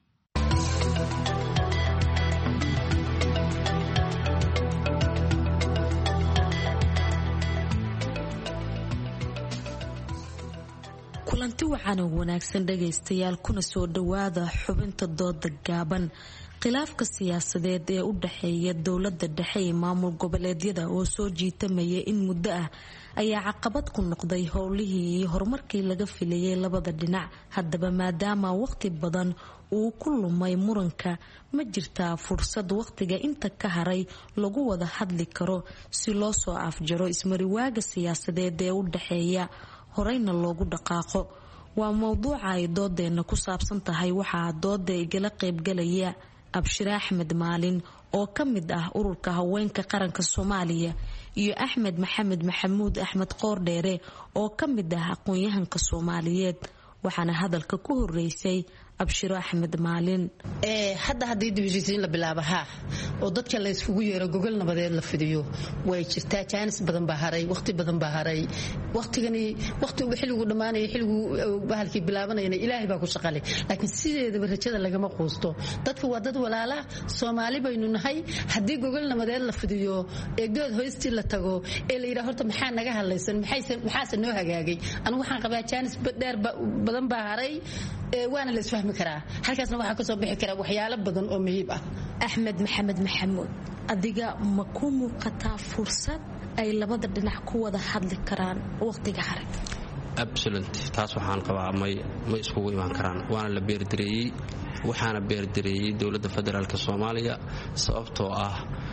kulanti wacan oo wanaagsan dhegaystayaal kuna soo dhawaada xubinta dooda gaaban khilaafka siyaasadeed ee u dhaxeeya dowladda dhexe ee maamul goboleedyada oo soo jiitamaya in muddo ah ayaa caqabad ku noqday howlihii iyo horumarkii laga filayay labada dhinac. haddaba maadaama waqti badan uu ku lumay muranka, ma jirtaa fursad waqtiga inta ka haray lagu wada hadli karo si loo soo afjaro ismariwaaga siyaasadeed ee u dhaxeeya horeyna loogu dhaqaaqo? waa mowduuca ay doodeena ku saabsan tahay. waxaa dooda igala qaybgalaya Abshir Axmed Maalin oo ka mid ah ururka haweenka qaranka Soomaaliya iyo Axmed Maxamed Maxamuud Axmed Qoordheere oo ka mid ah aqoon-yahanka Soomaaliyeed. waxaana hadalka ku horeysay Abshir Axmed Maalin. ee hadda hadii dibisiin la bilaabo ha oo dadka la iskugu yeero gogol nabadeed la fidiyo way jirtaa chance badan baa haray, waqti badan baa haray. waqtigani waqti uu xilligu dhamaanay, xilligu bahalkii bilaabanayna Ilaahay baa ku shaqalay, laakiin sideedaba rajada lagama quusto. dadka waa dad walaala Soomaali baynu nahay. hadii gogol nabadeed la fidiyo ee good hoystii la tago ee la yiraahdo horta maxaa naga hadlaysan, maxay maxaa noo hagaagay, anigu waxaan qabaa chance dheer badan baa haray ee waana la isfahmi karaa. halkaasna waxaa ka soo bixi kara waxyaalo badan oo muhiim ah. Axmed Maxamed Maxamuud, adiga ma ku muuqataa fursad ay labada dhinac ku wada hadli karaan waqtiga hore? absolutely taas waxaan qabaa may ma iskugu iman karaan. waana la beerdireeyay, waxaana beerdireeyay dowladda federaalka Soomaaliya sababtoo ah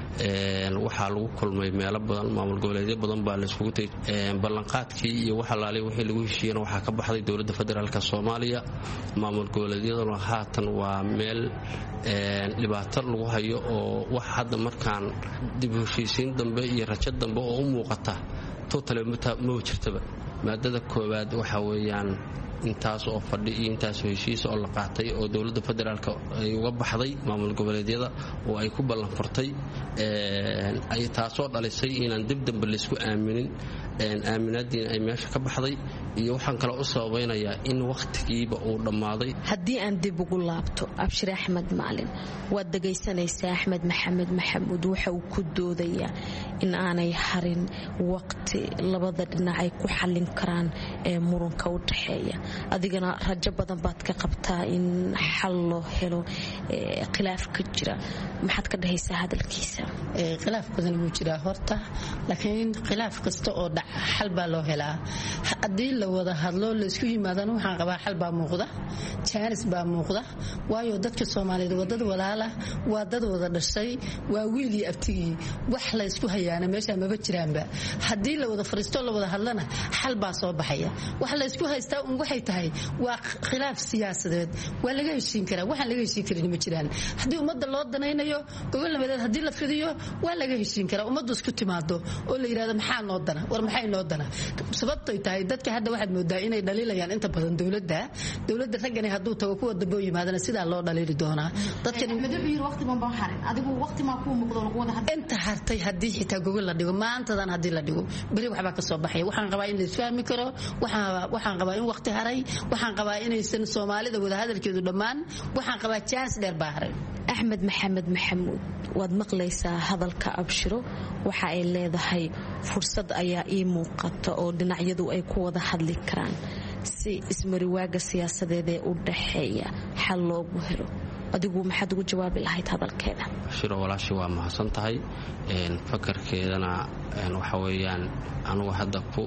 waxaa lagu kulmay meelo badan, maamul goboleedyo badan baa la iskugu tagay. ballanqaadkii iyo waxa laalay wixii lagu heshiiyeen waxaa ka baxday dowladda federaalka Soomaaliya. maamul goboleedyaduna haatan waa meel dhibaato lagu hayo oo wax hadda markaan dib u heshiisiin dambe iyo rajo dambe oo u muuqata total ma jirtaba. maadada koowaad waxa weeyaan intaas oo fadhi iyo intaas heshiis oo la qaatay oo dowladda federaalka ay uga baxday maamul goboleedyada oo ay ku ballan furtay ee ay taasoo dhalisay inaan dib dambe la isku aaminin aaminaadiin ay meesha ka baxday. iyo waxaan kale u sababaynayaa in waqtigiiba uu dhammaaday. haddii aan dib ugu laabto Abshir Axmed Maalin, waad dhagaysanaysaa Axmed Maxamed Maxamuud waxa uu ku doodayaa in aanay harin waqti labada dhinac ay ku xallin karaan ee muranka u dhaxeeya. adigana rajo badan baad ka qabtaa in xal loo helo khilaaf ka jira. maxaad ka dhahaysaa hadalkiisa? khilaaf badan wuu jiraa horta, laakiin khilaaf kasta oo dhac xal baa loo helaa. haddii la wada hadlo la isku yimaadana waxaan qabaa xal baa muuqda, chance baa muuqda. waayo dadka Soomaaliyeed waa dad walaala, waa dad wada dhashay, waa wiil iyo abtigii. wax la isku hayaana meesha maba jiraanba. haddii la wada fariisto la wada hadlana xal baa soo baxaya. wax la isku haystaa un waxay tahay waa khilaaf siyaasadeed. waa laga heshiin karaa, waxaan laga heshiin karin ma jiraan. haddii ummadda loo danaynayo gobol nabadeed haddii la fidiyo waa laga heshiin karaa. ummaddu isku timaado oo la yiraahdo maxaa noo dana, war maxay noo dana. sababtay tahay dadka hadda waxaad moodaa inay dhaliilayaan inta badan dowladda dowladda ragani hadduu tago kuwa dambe yimaadana sidaa loo dhaliili doonaa. dadkan waqti ma baan harin, adigu waqti ma ku muuqdo lagu wada hadlo. inta hartay haddii xitaa gogol la dhigo maantadan haddii la dhigo bari waxba ka soo baxay. waxaan qabaa in la isfahmi karo, waxaan waxaan qabaa in waqti haray, waxaan qabaa inaysan Soomaalida wada hadalkeedu dhammaan, waxaan qabaa chance dheer baa haray. Axmed Maxamed Maxamuud, waad maqlaysaa hadalka Abshiro. waxa ay leedahay fursad ayaa ii muuqata oo dhinacyadu ay ku wada hadli karaan si ismariwaaga siyaasadeed ee u dhaxeeya xal loogu helo. adigu maxaad ugu jawaabi lahayd hadalkeeda? Abshiro walaashi waa mahadsan tahay. fakarkeedana waxa weeyaan anigu hadda ku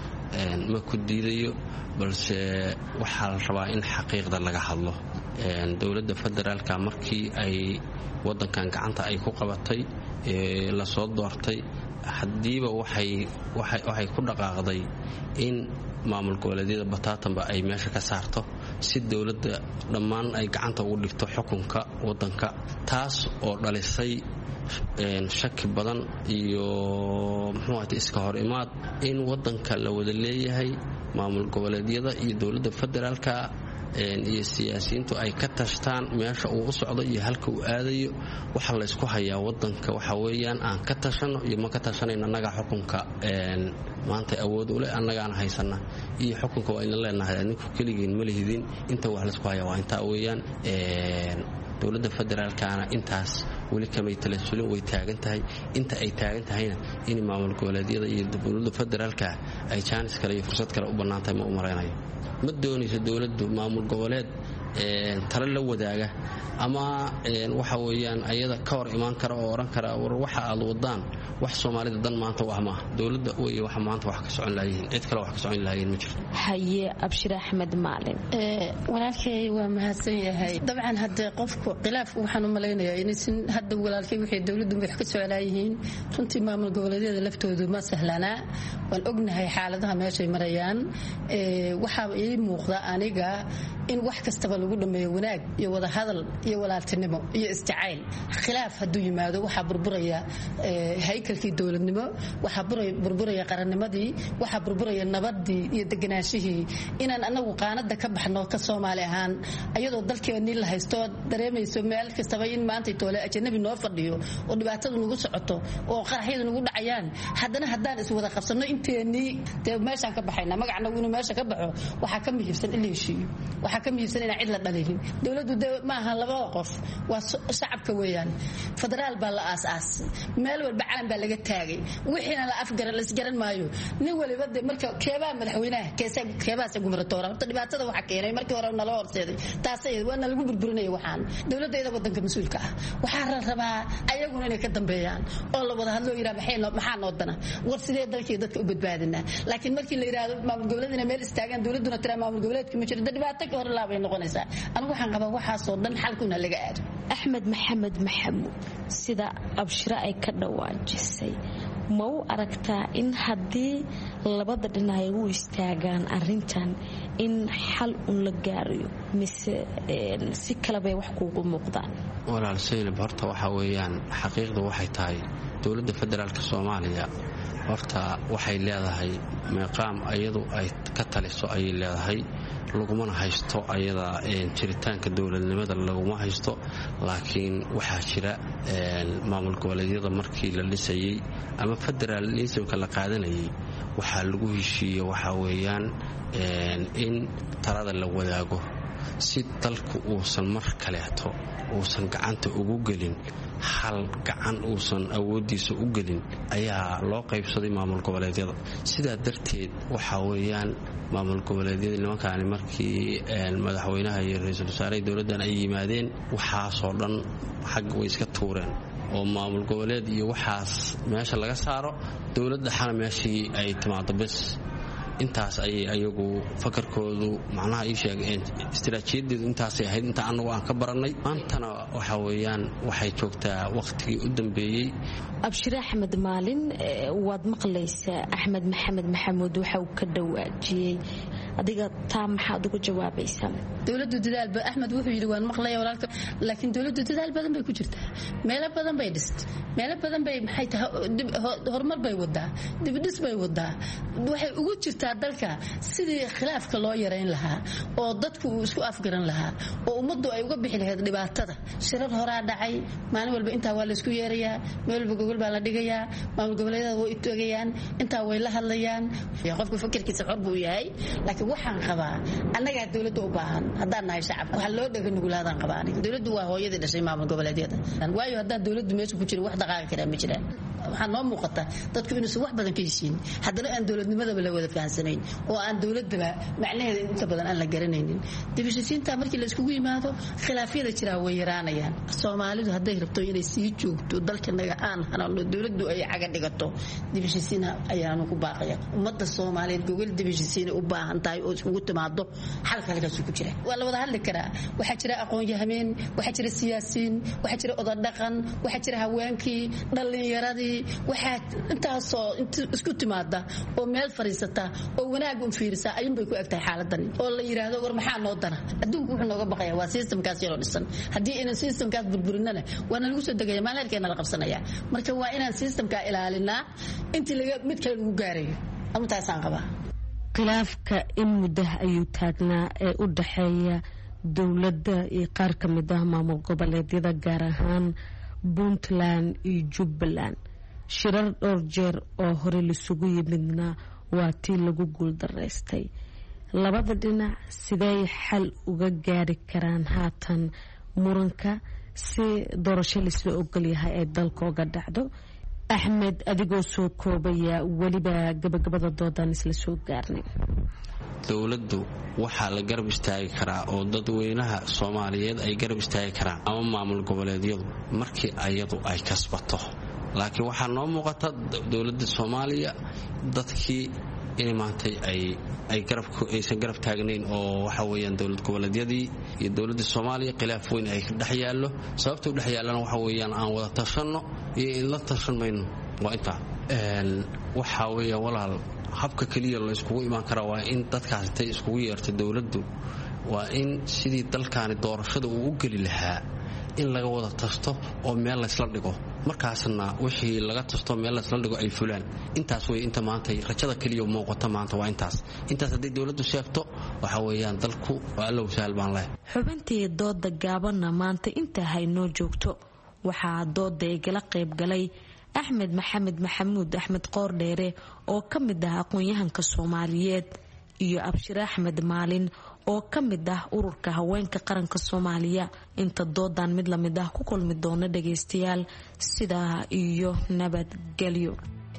ma ku diidayo, balse waxaa la rabaa in xaqiiqda laga hadlo. dowladda federaalka markii ay wadankan gacanta ay ku qabatay ee la soo doortay, hadiiba waxay waxay ku dhaqaaqday in maamul goboleedyada bataatanba ay meesha ka saarto si dowladda dhammaan ay gacanta ugu dhigto xukunka wadanka. taas oo dhalisay shaki badan iyo muxuu ahaatay iska hor imaad in wadanka la wada leeyahay maamul goboleedyada iyo dowladda federaalka iyo siyaasiyiintu ay ka tashtaan meesha uu u socdo iyo halka uu aadayo. waxa la isku hayaa wadanka waxa weeyaan aan ka tashano iyo ma ka tashanayna annaga xukunka maanta awood u leh annagaan haysana iyo xukunka waa in leenahay adinku kaligiin ma lihidin. inta wax la isku hayaa waa inta weeyaan. dowladda federaalkana intaas weli kamay talasulin, way taagan tahay. inta ay taagan tahayna in maamul goboleedyada iyo dowladda federaalka ay chance kale iyo fursad kale u banaantahay ma u maraynayo. ma doonayso dowladdu maamul goboleed talo la wadaaga ama waxa weeyaan ayada ka hor imaan kara oo oran kara war waxa aad wadaan wax Soomaalida dan maanta wax ma dawladda way wax maanta wax ka socon lahayn cid kale wax ka socon lahayn ma jirto haye Abshir Ahmed Maalin ee walaalkay waa mahadsan yahay dabcan hadda qofku khilaaf waxaan u maleynayaa in sin hadda walaalkay wixii dawladdu wax ka socolaayeen runtii maamul goboleedyada laftoodu ma sahlana waan ognahay xaaladaha meesha marayaan ee waxa ay muuqda aniga in wax kastaba lagu dhameeyo wanaag iyo wada hadal iyo walaaltinimo iyo isjacayl khilaaf haduu yimaado waxa burburaya ee haykalkii dawladnimo waxa burburaya qarannimadii waxa burburaya nabadii iyo deganaashihii inaan anagu qaanada ka baxno ka Soomaali ahaan ayadoo dalkeena la haysto dareemayso meel kastaba in maanta toole ajnabi noo fadhiyo oo dhibaatadu nagu socoto oo qaraxyadu nagu dhacayaan haddana haddaan is wada qabsano inteeni meeshaan ka baxayna magacna inuu meesha ka baxo waxa ka muhiimsan in la heshiiyo waxa ka muhiimsan in cid la dhalihin dawladdu ma aha laba qof waa shacabka weeyaan federaal baa la aasaas meel walba calan baa laga taagay wixina la afgaran la isgaran maayo nin waliba marka keebaa madaxweynaha keesa keebaas gumratoora horta dhibaatada waxa keenay markii hore nala horseeday taasay waana lagu burburinay waxaan dawladda wadanka mas'uulka ah waxa la rabaa ayaguna inay ka dambeeyaan oo la wada hadlo yiraahdo maxay maxaa noo dana war sidee dalkii dadka u badbaadina laakiin markii la yiraahdo maamul goboleedna meel istaagan dawladuna tira maamul goboleedka ma jiro dhibaato ka hor laabay noqonaysaa anigu waxaan qabaa waxa soo dhan xalkuna laga aado Axmed Maxamed Maxamuud sida Abshira ay ka dhawaajisay ma u aragtaa in haddii labada dhinac u istaagaan arintan in xal un la gaarayo mise si kala bay wax kuugu muuqdaan walaal Saynab horta waxa weeyaan xaqiiqdu waxay tahay dawladda federaalka Soomaaliya horta waxay leedahay meeqaam ayadu ay ka taliso ay leedahay laguma haysto ayada jiritaanka dawladnimada laguma haysto laakiin waxa jira maamul goboleedyada markii la dhisayay ama federalismka la qaadanayay waxa lagu heshiiyay waxa weeyaan in talada la wadaago si dalku uusan mar kaleeto uusan gacanta ugu gelin hal gacan uusan awoodiisa u gelin ayaa loo qaybsaday maamul goboleedyada sidaa darteed waxa weeyaan maamul goboleedyada nimankaani markii madaxweynaha iyo ra'iisul wasaaraha dawladdan ay yimaadeen waxaasoo dhan xag way iska tuureen oo maamul goboleed iyo waxaas meesha laga saaro dawladda xana meeshii ay timaado bas intaas ay ayagu fakarkoodu macnaha ii sheegeen istiraatiijiyadeedu intaasay ahayd inta anagu aan ka baranay maantana waxa weeyaan waxay joogtaa waqtigii u dambeeyey Abshir Ahmed Maalin waad maqlaysaa Axmed Maxamed Maxamuud waxa uu ka dhawaajiyay adiga taa maxaad ugu jawaabaysaa dawladdu dadaal ba Axmed wuxuu yiri waan maqlay walaalka laakiin dawladdu dadaal badan bay ku jirtaa meelo badan bay dhistay meelo badan bay maxay tahay horumar bay wadaa dib dhis bay wadaa waxay ugu jirtaa dalka sidii khilaafka loo yareyn lahaa oo dadku isku afgaran lahaa oo ummaddu ay uga bixi lahayd dhibaatada shirar hore dhacay maalin walba inta waa la isku yeerayaa meel walba gobol baa la dhigayaa maamul goboleedyada way toogayaan inta way la hadlayaan qofku fikirkiisa xor buu yahay laakiin waxaan qabaa annaga dawladda u baahan haddaan nahay shacabka waxa loo dhagan nugulaadaan qabaa aniga dawladdu waa hooyadii dhashay maamul goboleedyada waayo haddaan dawladdu meesha ku jiro wax dhaqaaqi kara ma jiraan waxaa noo muuqata dadku inuu wax badan ka heshiin haddana aan dawladnimadaba la wada fahansanayn oo aan dawladaba macnaheeda inta badan aan la garanaynin dibishisiinta markii la isku yimaado khilaafyada jira way yaraanayaan Soomaalidu hadday rabto inay sii joogto dalkanaga aan hanano dawladdu ay caga dhigato dibishisiina ayaanu ku baaqaya ummadda Soomaaliyeed gogol dibishisiina u baahan tahay oo isku timaado xalka halkaas ku jira waa la wada hadli karaa waxa jira aqoon yahameen waxa jira siyaasiin waxa jira oday dhaqan waxa jira haweenkii dhalinyaradii waxa intaasoo isku timaada oo meel fariisata oo wanaag u fiirisa ayun bay ku egtahay xaaladan oo la yiraahdo war maxaa noo dana adduunku wuxuu nooga baqayaa waa systemkaas yaro dhisan hadii inaan systemkaas burburinana waana lagu soo degaya maalkeena la qabsanaya marka waa inaan systemka ilaalinaa intii laga mid kale lagu gaarayo ama taasaan qabaa khilaafka in muddo ayuu taagnaa ee u dhaxeeya dawladda iyo qaar ka mid ah maamul goboleedyada gaar ahaan Puntland iyo Jubbaland shirar dhowr jeer oo hore lisugu yimidna waa tii lagu guuldareystay labada dhinac sidee xal uga gaari karaan haatan muranka si doorasho la isla ogol yahay ay dalka uga dhacdo axmed adigoo soo koobaya weliba gabagabada doodan isla soo gaarnay dowladdu waxaa la garab istaagi karaa oo dadweynaha soomaaliyeed ay garab istaagi karaan ama maamul goboleedyadu markii ayadu ay kasbato laakiin waxaa noo muuqata dowladda soomaaliya dadkii inay maantay ay aysan garab taagnayn oo waxa weeyaan dowlad goboleedyadii iyo dowladda soomaaliya khilaaf weyn ay ka dhex yaallo sababta u dhex yaallana waxa weeyaan aan wada tashanno iyo in la tashan mayno waa intaa waxaa weeya walaal habka keliya la iskugu imaan karaa waa in dadkaas intay iskugu yeerto dowladdu waa in sidii dalkaani doorashada uu u geli lahaa in laga wada tasto oo meel laysla dhigo markaasna wixii laga tasto meel laysla dhigo ay fulaan intaas wey inta maanta rajada keliya muuqata maanta waa intaas intaas hadday dowladdu sheegto waxa weeyaan dalku waa allow sahal baan leh xubintii dooda gaabanna maanta intaa haynoo joogto waxaa dooda igala qayb galay axmed maxamed maxamuud axmed qoordheere oo ka mid ah aqoon-yahanka soomaaliyeed iyo abshir axmed maalin oo ka mid ah ururka haweenka qaranka soomaaliya inta doodan mid lamid ah ku kulmi doona dhagaystayaal sidaa iyo nabadgelyo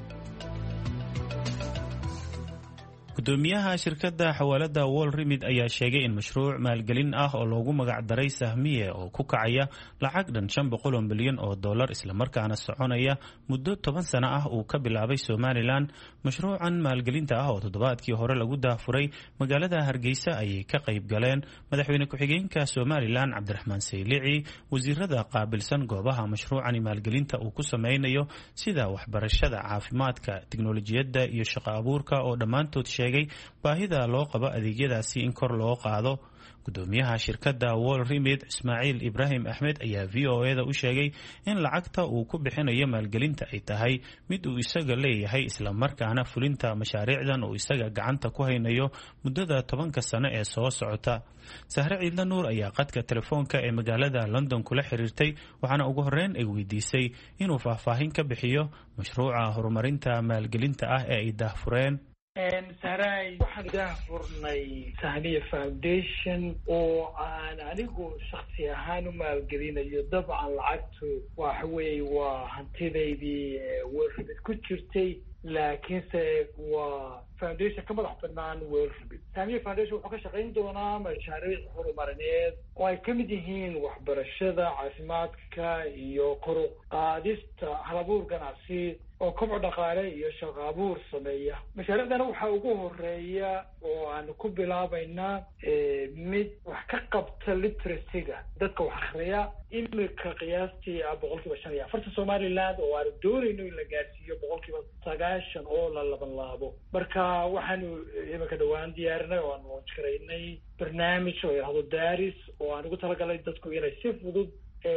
gudoomiyaha shirkadda xawaalada wall remid ayaa sheegay in mashruuc maalgelin ah oo loogu magacdaray sahmiye oo ku kacaya lacag dhan shan boqol oo milyan oo dollar islamarkaana soconaya muddo toban sano ah uu ka bilaabay somalilan mashruucan maalgelinta ah oo toddobaadkii hore lagu daafuray magaalada hargeysa ayay ka qayb galeen madaxweyne ku-xigeenka somalilan cabdiraxmaan saylici wasiirada qaabilsan goobaha mashruucani maalgelinta uu ku sameynayo sida waxbarashada caafimaadka tiknolojiyadda iyo shaqo abuurka oo dhammaantood baahida loo qabo adeegyadaasi in kor loo qaado gudoomiyaha shirkadda wall remid ismaaciil ibraahim axmed ayaa v o e da u sheegay in lacagta uu ku bixinayo maalgelinta ay tahay mid uu isaga leeyahay islamarkaana fulinta mashaariicdan uu isaga gacanta ku haynayo muddada tobanka sano ee soo socota sahre ciidla nuur ayaa qadka telefoonka ee magaalada london kula xiriirtay waxaana ugu horeyn ay weydiisay inuu faahfaahin ka bixiyo mashruuca horumarinta maalgelinta ah ee ay daahfureen sahraay waxaan daahfurnay sahmiye foundation oo aan anigu shaksi ahaan u maalgelinayo dabcan lacagtu waxa weeye waa hantidaydii weelrabid ku jirtay laakiinse waa foundation ka madax banaan weelrabid sahmiye foundation wuxuu ka shaqayn doonaa mashaariic horumarineed oo ay ka mid yihiin waxbarashada caafimaadka iyo kor u qaadista halabuur ganacsi oo kobco dhaqaale iyo shaqo abuur sameeya mashaariicdana waxaa ugu horeeya oo aan ku bilaabaynaa mid wax ka qabta literacyga dadka wax akhriya imika qiyaastii ah boqol kiiba shan iyo afarta somaliland oo aanu doonayno in la gaadhsiiyo boqol kiiba sagaashan oo la laban laabo marka waxaanu imika dhawaan diyaarinay oo aan launch garaynay barnaamij oo yidhahdo daris oo aan ugu talagalay dadku inay si fudud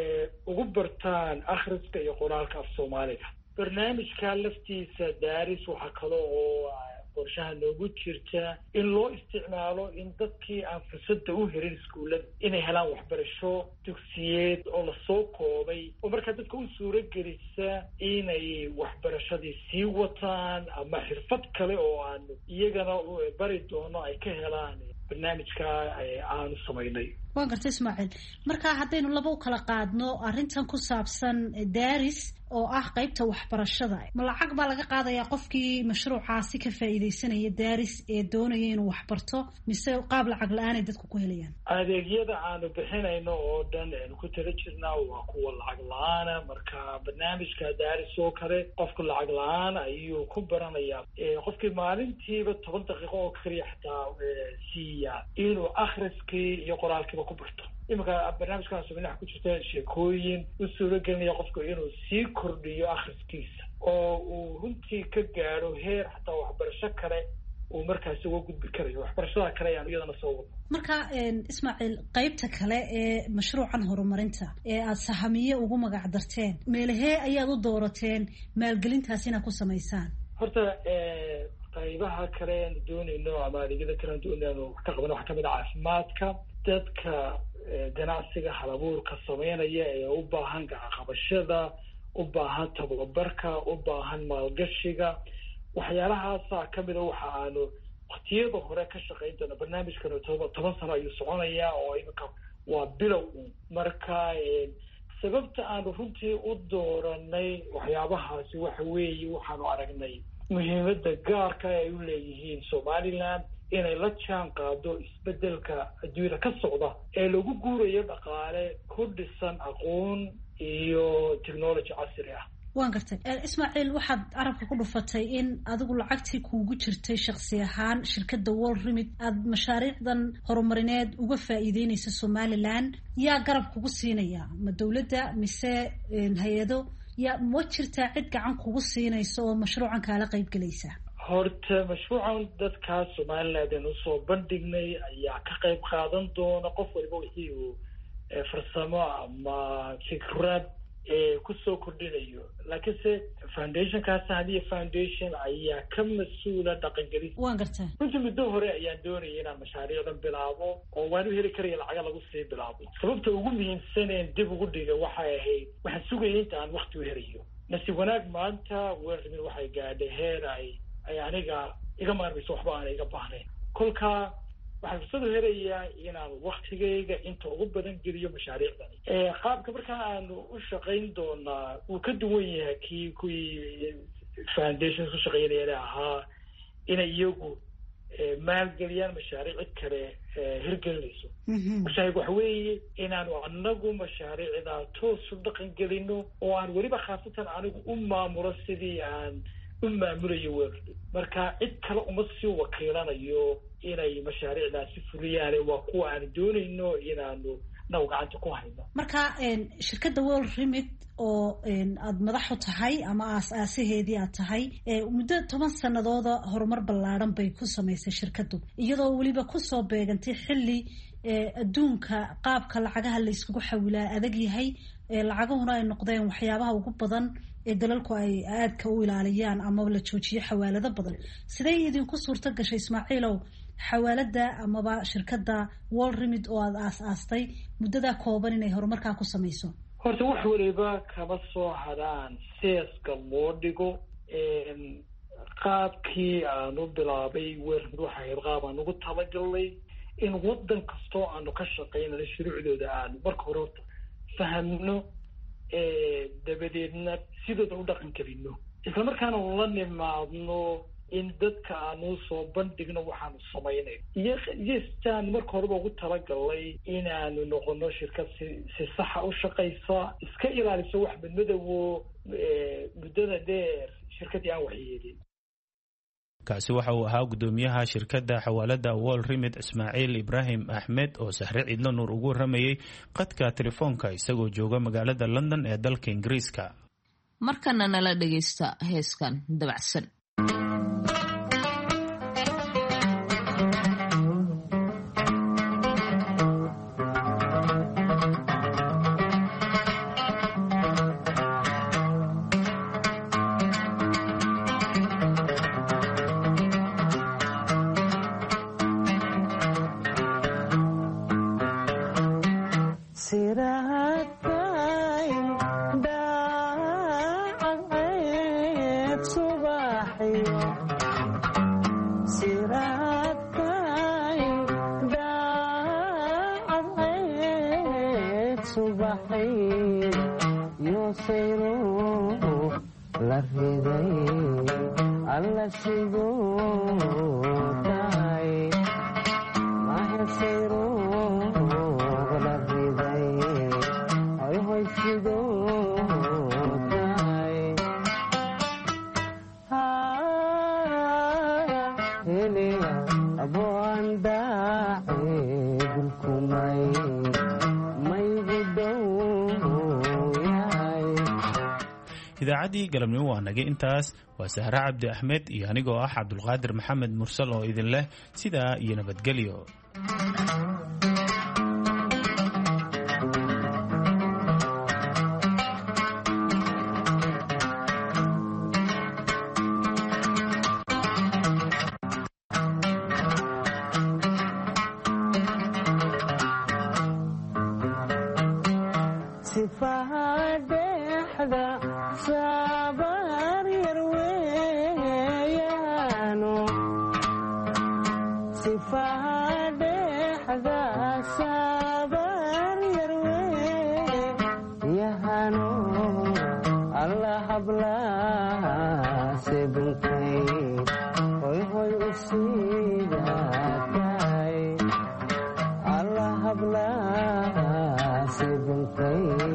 ugu bartaan akhriska iyo qoraalka af soomaaliga barnaamijka laftiisa daaris waxaa kale oo qorshaha noogu jirta in loo isticmaalo in dadkii aan fursadda u helin iskuullada inay helaan waxbarasho dugsiyeed oo lasoo koobay oo markaa dadka u suuro gelisa inay waxbarashadii sii wataan ama xirfad kale oo aan iyagana bari doono ay ka helaan barnaamijka aanu samaynay waan garta ismaaciil marka haddaynu laba u kala qaadno arrintan ku saabsan daris oo ah qaybta waxbarashada ma lacag baa laga qaadayaa qofkii mashruucaasi ka faa'iidaysanaya daris ee doonaya inuu waxbarto mise qaab lacag la-aanay dadku ku helayaan adeegyada aanu bixinayno oo dhan aanu ku tala jirnaa waa kuwa lacag la-aana marka barnaamijka daris oo kale qofku lacag la-aan ayuu ku baranayaa qofkii maalintiiba toban daqiiqo oo keliya xataa siiya inuu akhriskii iyo qoraalkiiba ku barto iminka barnaamijkaas minax ku jirta sheekooyin u suuro gelinaya qofku inuu sii kordhiyo akhriskiisa oo uu runtii ka gaadho heer xataa waxbarasho kale uu markaasi uga gudbi karayo waxbarashada kale ayaan iyadana soo wado marka ismaaciil qaybta kale ee mashruucan horumarinta ee aada sahamiye ugu magac darteen meelahee ayaad u doorateen maalgelintaas inaad ku samaysaan horta qaybaha kale aanu doonayno ama adeegyada kale aan doonayno wax ka qabano waxaa kamid a caafimaadka dadka ganacsiga halabuurka sameynaya ee u baahan gacaqabashada u baahan tababarka u baahan maalgashiga waxyaalahaasa kamida waxa aanu waktiyada hore ka shaqayn doona barnaamijkan toban toban sano ayuu soconayaa oo iminka waa bilow marka sababta aanu runtii u dooranay waxyaabahaasi waxa weeye waxaanu aragnay muhiimadda gaarka ay u leeyihiin somaliland inay la jaan qaado isbedelka adduunyada ka socda ee lagu guurayo dhaqaale ku dhisan aqoon iyo technology casri ah. waan gartay ismaaciil waxaad carabka ku dhufatay in adigu lacagtii kuugu jirtay shakhsi ahaan shirkadda World Remit aad mashaariicdan horumarineed uga faa'iideynaysa Somaliland yaa garab kugu siinaya ma dawladda mise hay-ado yaa ma jirtaa cid gacan kugu siinaysa oo mashruucan kaala qayb galaysa? horta mashruucan dadka Somaliland ee soo bandhignay ayaa ka qayb qaadan doona qof walba wixii uu farsamo ama fikrad ee ku soo kordhinayo laakiinse foundation ka Sahadiya Foundation ayaa ka mas'uula dhaqangelis. waan gartaa runtii muddo hore ayaan doonayay inaan mashaariicdan bilaabo oo waan u heli karay lacag lagu sii bilaabo. sababta ugu muhiimsan ee dib ugu dhigay waxay ahayd waxaan sugayay inta aan waqti u helayo. nasi wanaag maanta weerarmin waxay gaadhay heer ay ay aniga iga maarmayso waxba aan iga baahnayn. kolka waxaan fursad u helayaa inaan waqtigayga inta ugu badan geliyo mashaariicdan. ee qaabka markaa aanu u shaqayn doonaa uu ka duwan yahay kii kuwii foundation ku shaqaynaya ahaa inay iyagu maalgeliyaan mashaariic cid kale hirgelinayso. mashaariic waxa weeye inaanu anagu mashaariicda toos u dhaqan gelino oo aan weliba khaasatan anigu u maamulo sidii aan u maamulayo weerarka. marka cid kale uma sii wakiilanayo inay mashaariicdaasi fuliyaan waa kuwa aan doonayno inaanu naw gacanta ku hayno. marka shirkadda World Remit oo aad madax u tahay ama aas-aasaheedii aad tahay muddo toban sanadooda horumar ballaaran bay ku samaysay shirkaddu iyadoo weliba kusoo beegantay xilli adduunka qaabka lacagaha la iskugu xawilaa adag yahay lacagahuna ay noqdeen waxyaabaha ugu badan ee dalalku ay aadka u ilaaliyaan ama la joojiyo xawaalado badan. sidee idinku suurto gashay Ismaaciilow xawaalada amaba shirkadda World Remit oo aad aas-aastay muddada kooban inay horumarkaa ku samayso? horta wax waliba kama soo hadaan seeska loo dhigo. qaabkii aanu bilaabay weerarmid waxa ahayd qaab aan ugu talagalnay in waddan kastoo aanu ka shaqaynano shuruucdooda aanu marka hore horta fahamno dabadeedna sidooda u dhaqan gelino isla markaana la nimaadno in dadka aanu soo bandhigno waxaanu samaynay iyo iyostaan marka horeba ugu talagalnay inaanu noqono shirkad si si saxa u shaqaysa iska ilaaliso wax badmadowo muddada dheer shirkaddii aan waxyeelin. kaasi waxa uu ahaa gudoomiyaha shirkadda xawaalada World Remit Ismaaciil Ibrahim Ahmed oo Sahre Cidlo Nuur ugu rameeyay qadka telefoonka isagoo jooga magaalada London ee dalka Ingiriiska. markana nala dhageysta heeskan dabacsan. idaacaddii galabnimo waa nagay intaas. waa Sahre Cabdi Axmed iyo anigoo ah Cabdulqaadir Maxamed Mursal oo idin leh sidaa iyo nabadgelyo. Yeah. allah hablaha sebunkay hoy hoy u siidaatay allah hablaha sebunkay